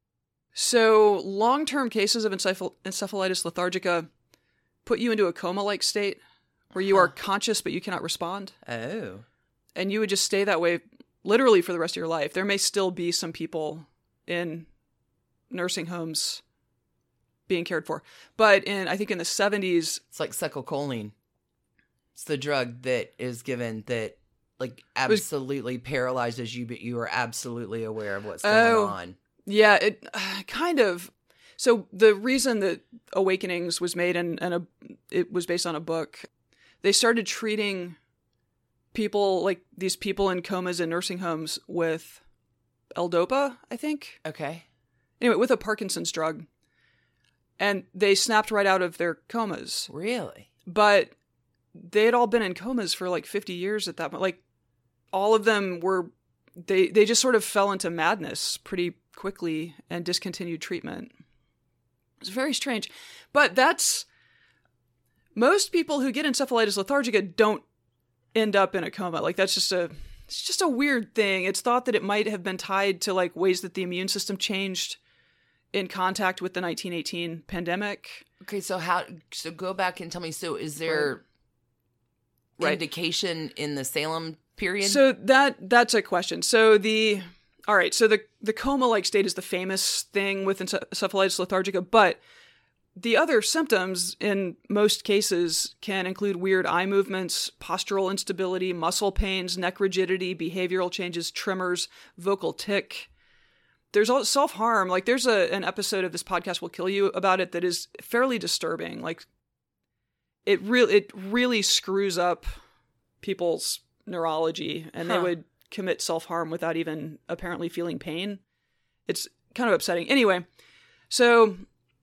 So long-term cases of encephalitis lethargica put you into a coma-like state where you are conscious but you cannot respond. Oh. And you would just stay that way literally for the rest of your life. There may still be some people in nursing homes being cared for. But I think in the 70s, It's like cecylcholine. It's the drug that is given that like absolutely paralyzes you, but you are absolutely aware of what's going on. yeah, it kind of. So the reason that Awakenings was made and it was based on a book, they started treating people, like these people in comas in nursing homes, with L-Dopa, I think. Okay. Anyway, with a Parkinson's drug. And they snapped right out of their comas. Really? But they had all been in comas for like 50 years at that point. Like, all of them were, they just sort of fell into madness pretty quickly and discontinued treatment. It's very strange. But most people who get encephalitis lethargica don't end up in a coma. Like, it's just a weird thing. It's thought that it might have been tied to like ways that the immune system changed in contact with the 1918 pandemic. Okay, so go back and tell me, so is there indication in the Salem period? So that's a question. So the coma-like state is the famous thing with encephalitis lethargica, but the other symptoms in most cases can include weird eye movements, postural instability, muscle pains, neck rigidity, behavioral changes, tremors, vocal tic. There's all self-harm. Like, there's an episode of This Podcast Will Kill You about it that is fairly disturbing. Like, it really screws up people's neurology, and they would commit self-harm without even apparently feeling pain. It's kind of upsetting. Anyway, so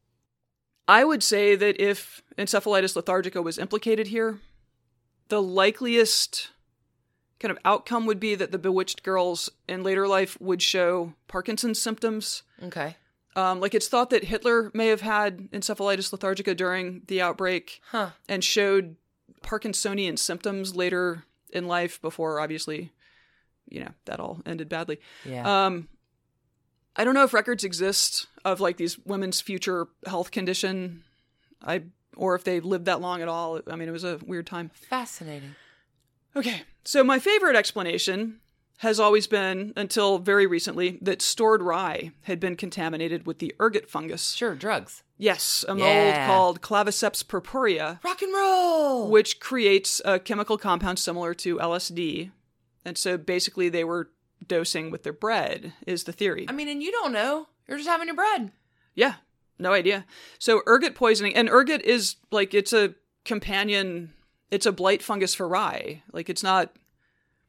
I would say that if encephalitis lethargica was implicated here, the likeliest kind of outcome would be that the bewitched girls in later life would show Parkinson's symptoms. Okay. Like, it's thought that Hitler may have had encephalitis lethargica during the outbreak and showed Parkinsonian symptoms later in life before, obviously, that all ended badly. Yeah. I don't know if records exist of like these women's future health condition, or if they lived that long at all. I mean, it was a weird time. Fascinating. Okay, so my favorite explanation has always been, until very recently, that stored rye had been contaminated with the ergot fungus. Sure, drugs. Yes, a mold Yeah. called Claviceps purpurea, Rock and roll! which creates a chemical compound similar to LSD. And so basically they were dosing with their bread, is the theory. I mean, and you don't know. You're just having your bread. Yeah, no idea. So ergot poisoning, and ergot is like, it's a companion, it's a blight fungus for rye. Like, it's not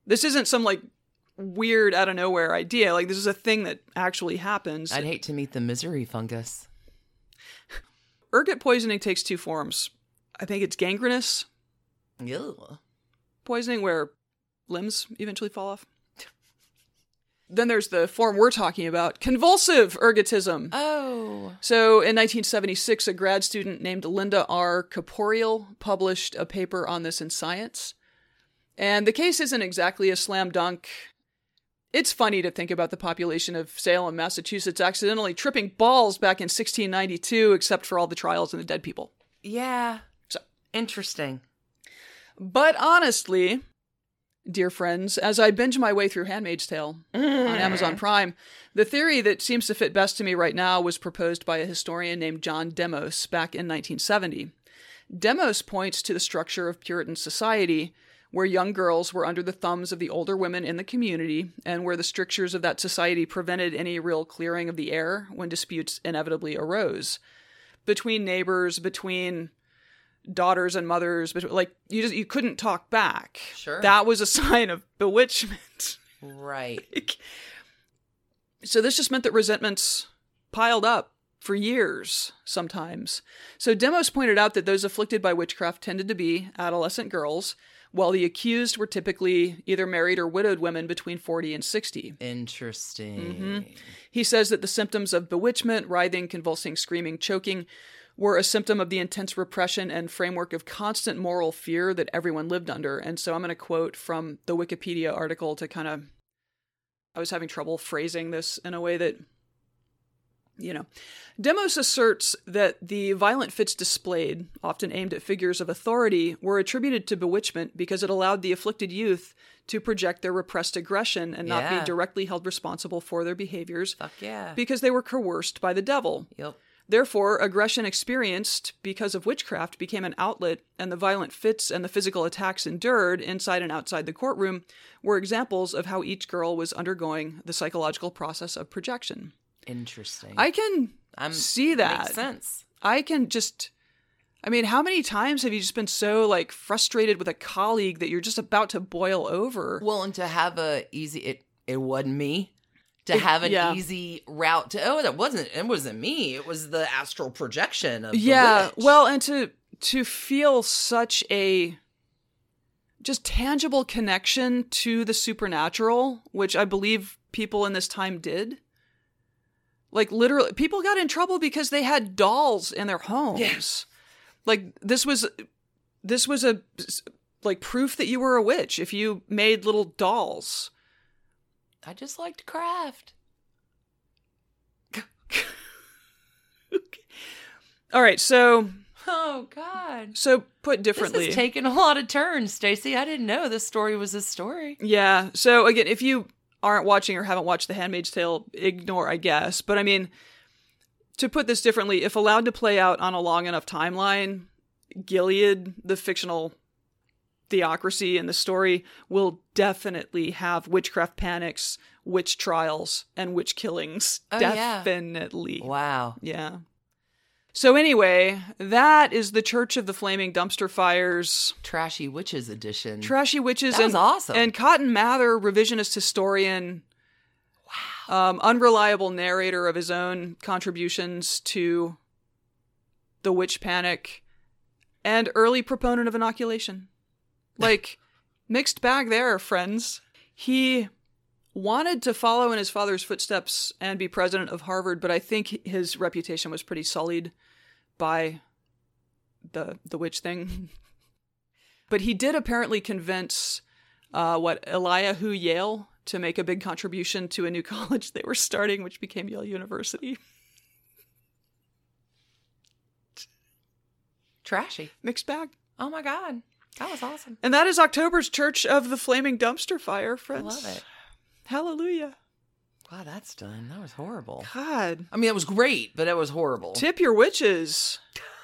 This isn't some like weird out of nowhere idea. Like this is a thing that actually happens. I'd hate to meet the misery fungus. Ergot poisoning takes two forms. I think it's gangrenous Ew. poisoning where limbs eventually fall off. Then there's the form we're talking about, convulsive ergotism. Oh. So in 1976, a grad student named Linda R. Corporeal published a paper on this in Science. And the case isn't exactly a slam dunk. It's funny to think about the population of Salem, Massachusetts accidentally tripping balls back in 1692, except for all the trials and the dead people. Yeah. So Interesting. But honestly, dear friends, as I binge my way through Handmaid's Tale on Amazon Prime, the theory that seems to fit best to me right now was proposed by a historian named John Demos back in 1970. Demos points to the structure of Puritan society, where young girls were under the thumbs of the older women in the community, and where the strictures of that society prevented any real clearing of the air when disputes inevitably arose. Between neighbors, between daughters and mothers, but like you couldn't talk back. Sure. That was a sign of bewitchment. Right. So this just meant that resentments piled up for years sometimes. So Demos pointed out that those afflicted by witchcraft tended to be adolescent girls, while the accused were typically either married or widowed women between 40 and 60. Interesting. He says that the symptoms of bewitchment, writhing, convulsing, screaming, choking, were a symptom of the intense repression and framework of constant moral fear that everyone lived under. And so I'm going to quote from the Wikipedia article to kind of, I was having trouble phrasing this in a way that, Demos asserts that the violent fits displayed, often aimed at figures of authority, were attributed to bewitchment because it allowed the afflicted youth to project their repressed aggression and not be directly held responsible for their behaviors. Fuck yeah. Because they were coerced by the devil. Yep. Therefore, aggression experienced because of witchcraft became an outlet, and the violent fits and the physical attacks endured inside and outside the courtroom were examples of how each girl was undergoing the psychological process of projection. Interesting. I can see that. Makes sense. I can just... how many times have you just been so, frustrated with a colleague that you're just about to boil over? Well, and to have a easy... It wasn't me. To have an easy route to... it wasn't me. It was the astral projection of the witch. Well, and to feel such a just tangible connection to the supernatural, which I believe people in this time did. Literally, people got in trouble because they had dolls in their homes. Yes. This was a proof that you were a witch if you made little dolls. I just like to craft. Okay. All right, so... Oh, God. So, put differently... This is taking a lot of turns, Stacey. I didn't know this story was a story. Yeah, so again, if you aren't watching or haven't watched The Handmaid's Tale, ignore, I guess. But to put this differently, if allowed to play out on a long enough timeline, Gilead, the fictional theocracy in the story, will definitely have witchcraft panics, witch trials, and witch killings. Oh, definitely. Yeah. Wow. Yeah. So anyway, that is the Church of the Flaming Dumpster Fires. Trashy Witches edition. Trashy Witches. That was awesome. And Cotton Mather, revisionist historian. Wow. Unreliable narrator of his own contributions to the witch panic. And early proponent of inoculation. Mixed bag there, friends. He wanted to follow in his father's footsteps and be president of Harvard, but I think his reputation was pretty sullied by the witch thing. But he did apparently convince Eliyahu Yale to make a big contribution to a new college they were starting, which became Yale University. Trashy. Mixed bag. Oh my God. That was awesome. And that is October's Church of the Flaming Dumpster Fire, friends. I love it. Hallelujah. Wow, that's done. That was horrible. God. It was great, but it was horrible. Tip your witches.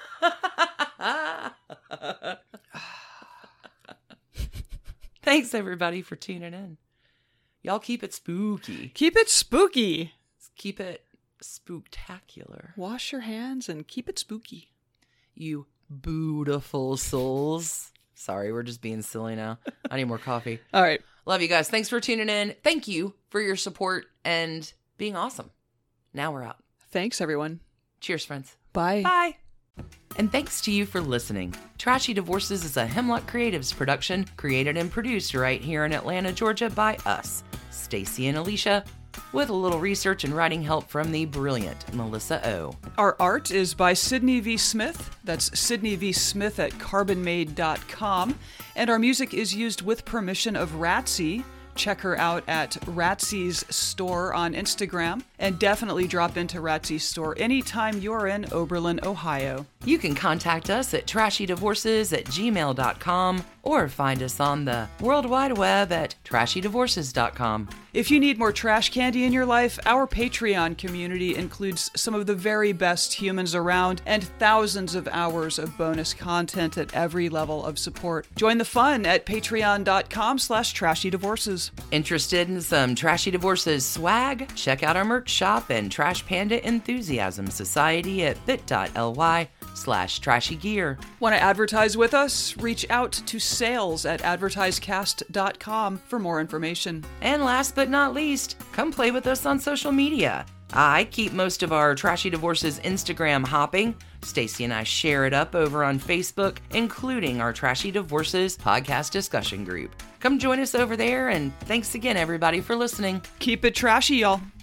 Thanks, everybody, for tuning in. Y'all keep it spooky. Keep it spooky. Keep it spooktacular. Wash your hands and keep it spooky. You beautiful souls. Sorry, we're just being silly now. I need more coffee. All right. Love you guys. Thanks for tuning in. Thank you for your support and being awesome. Now we're out. Thanks, everyone. Cheers, friends. Bye. Bye. And thanks to you for listening. Trashy Divorces is a Hemlock Creatives production, created and produced right here in Atlanta, Georgia by us, Stacy and Alicia, with a little research and writing help from the brilliant Melissa O. Our art is by Sydney V. Smith. That's Sydney V. Smith at carbonmade.com. And our music is used with permission of Ratsy. Check her out at Ratsy's store on Instagram, and definitely drop into Ratsy's store anytime you're in Oberlin, Ohio. You can contact us at trashydivorces@gmail.com or find us on the World Wide Web at trashydivorces.com. If you need more trash candy in your life, our Patreon community includes some of the very best humans around and thousands of hours of bonus content at every level of support. Join the fun at patreon.com/trashydivorces. Interested in some Trashy Divorces swag? Check out our merch shop and Trash Panda Enthusiasm Society at bit.ly/trashygear. Want to advertise with us? Reach out to sales@advertisecast.com for more information. And last but not least, come play with us on social media. I keep most of our Trashy Divorces Instagram hopping. Stacy and I share it up over on Facebook, including our Trashy Divorces podcast discussion group. Come join us over there, and thanks again, everybody, for listening. Keep it trashy, y'all.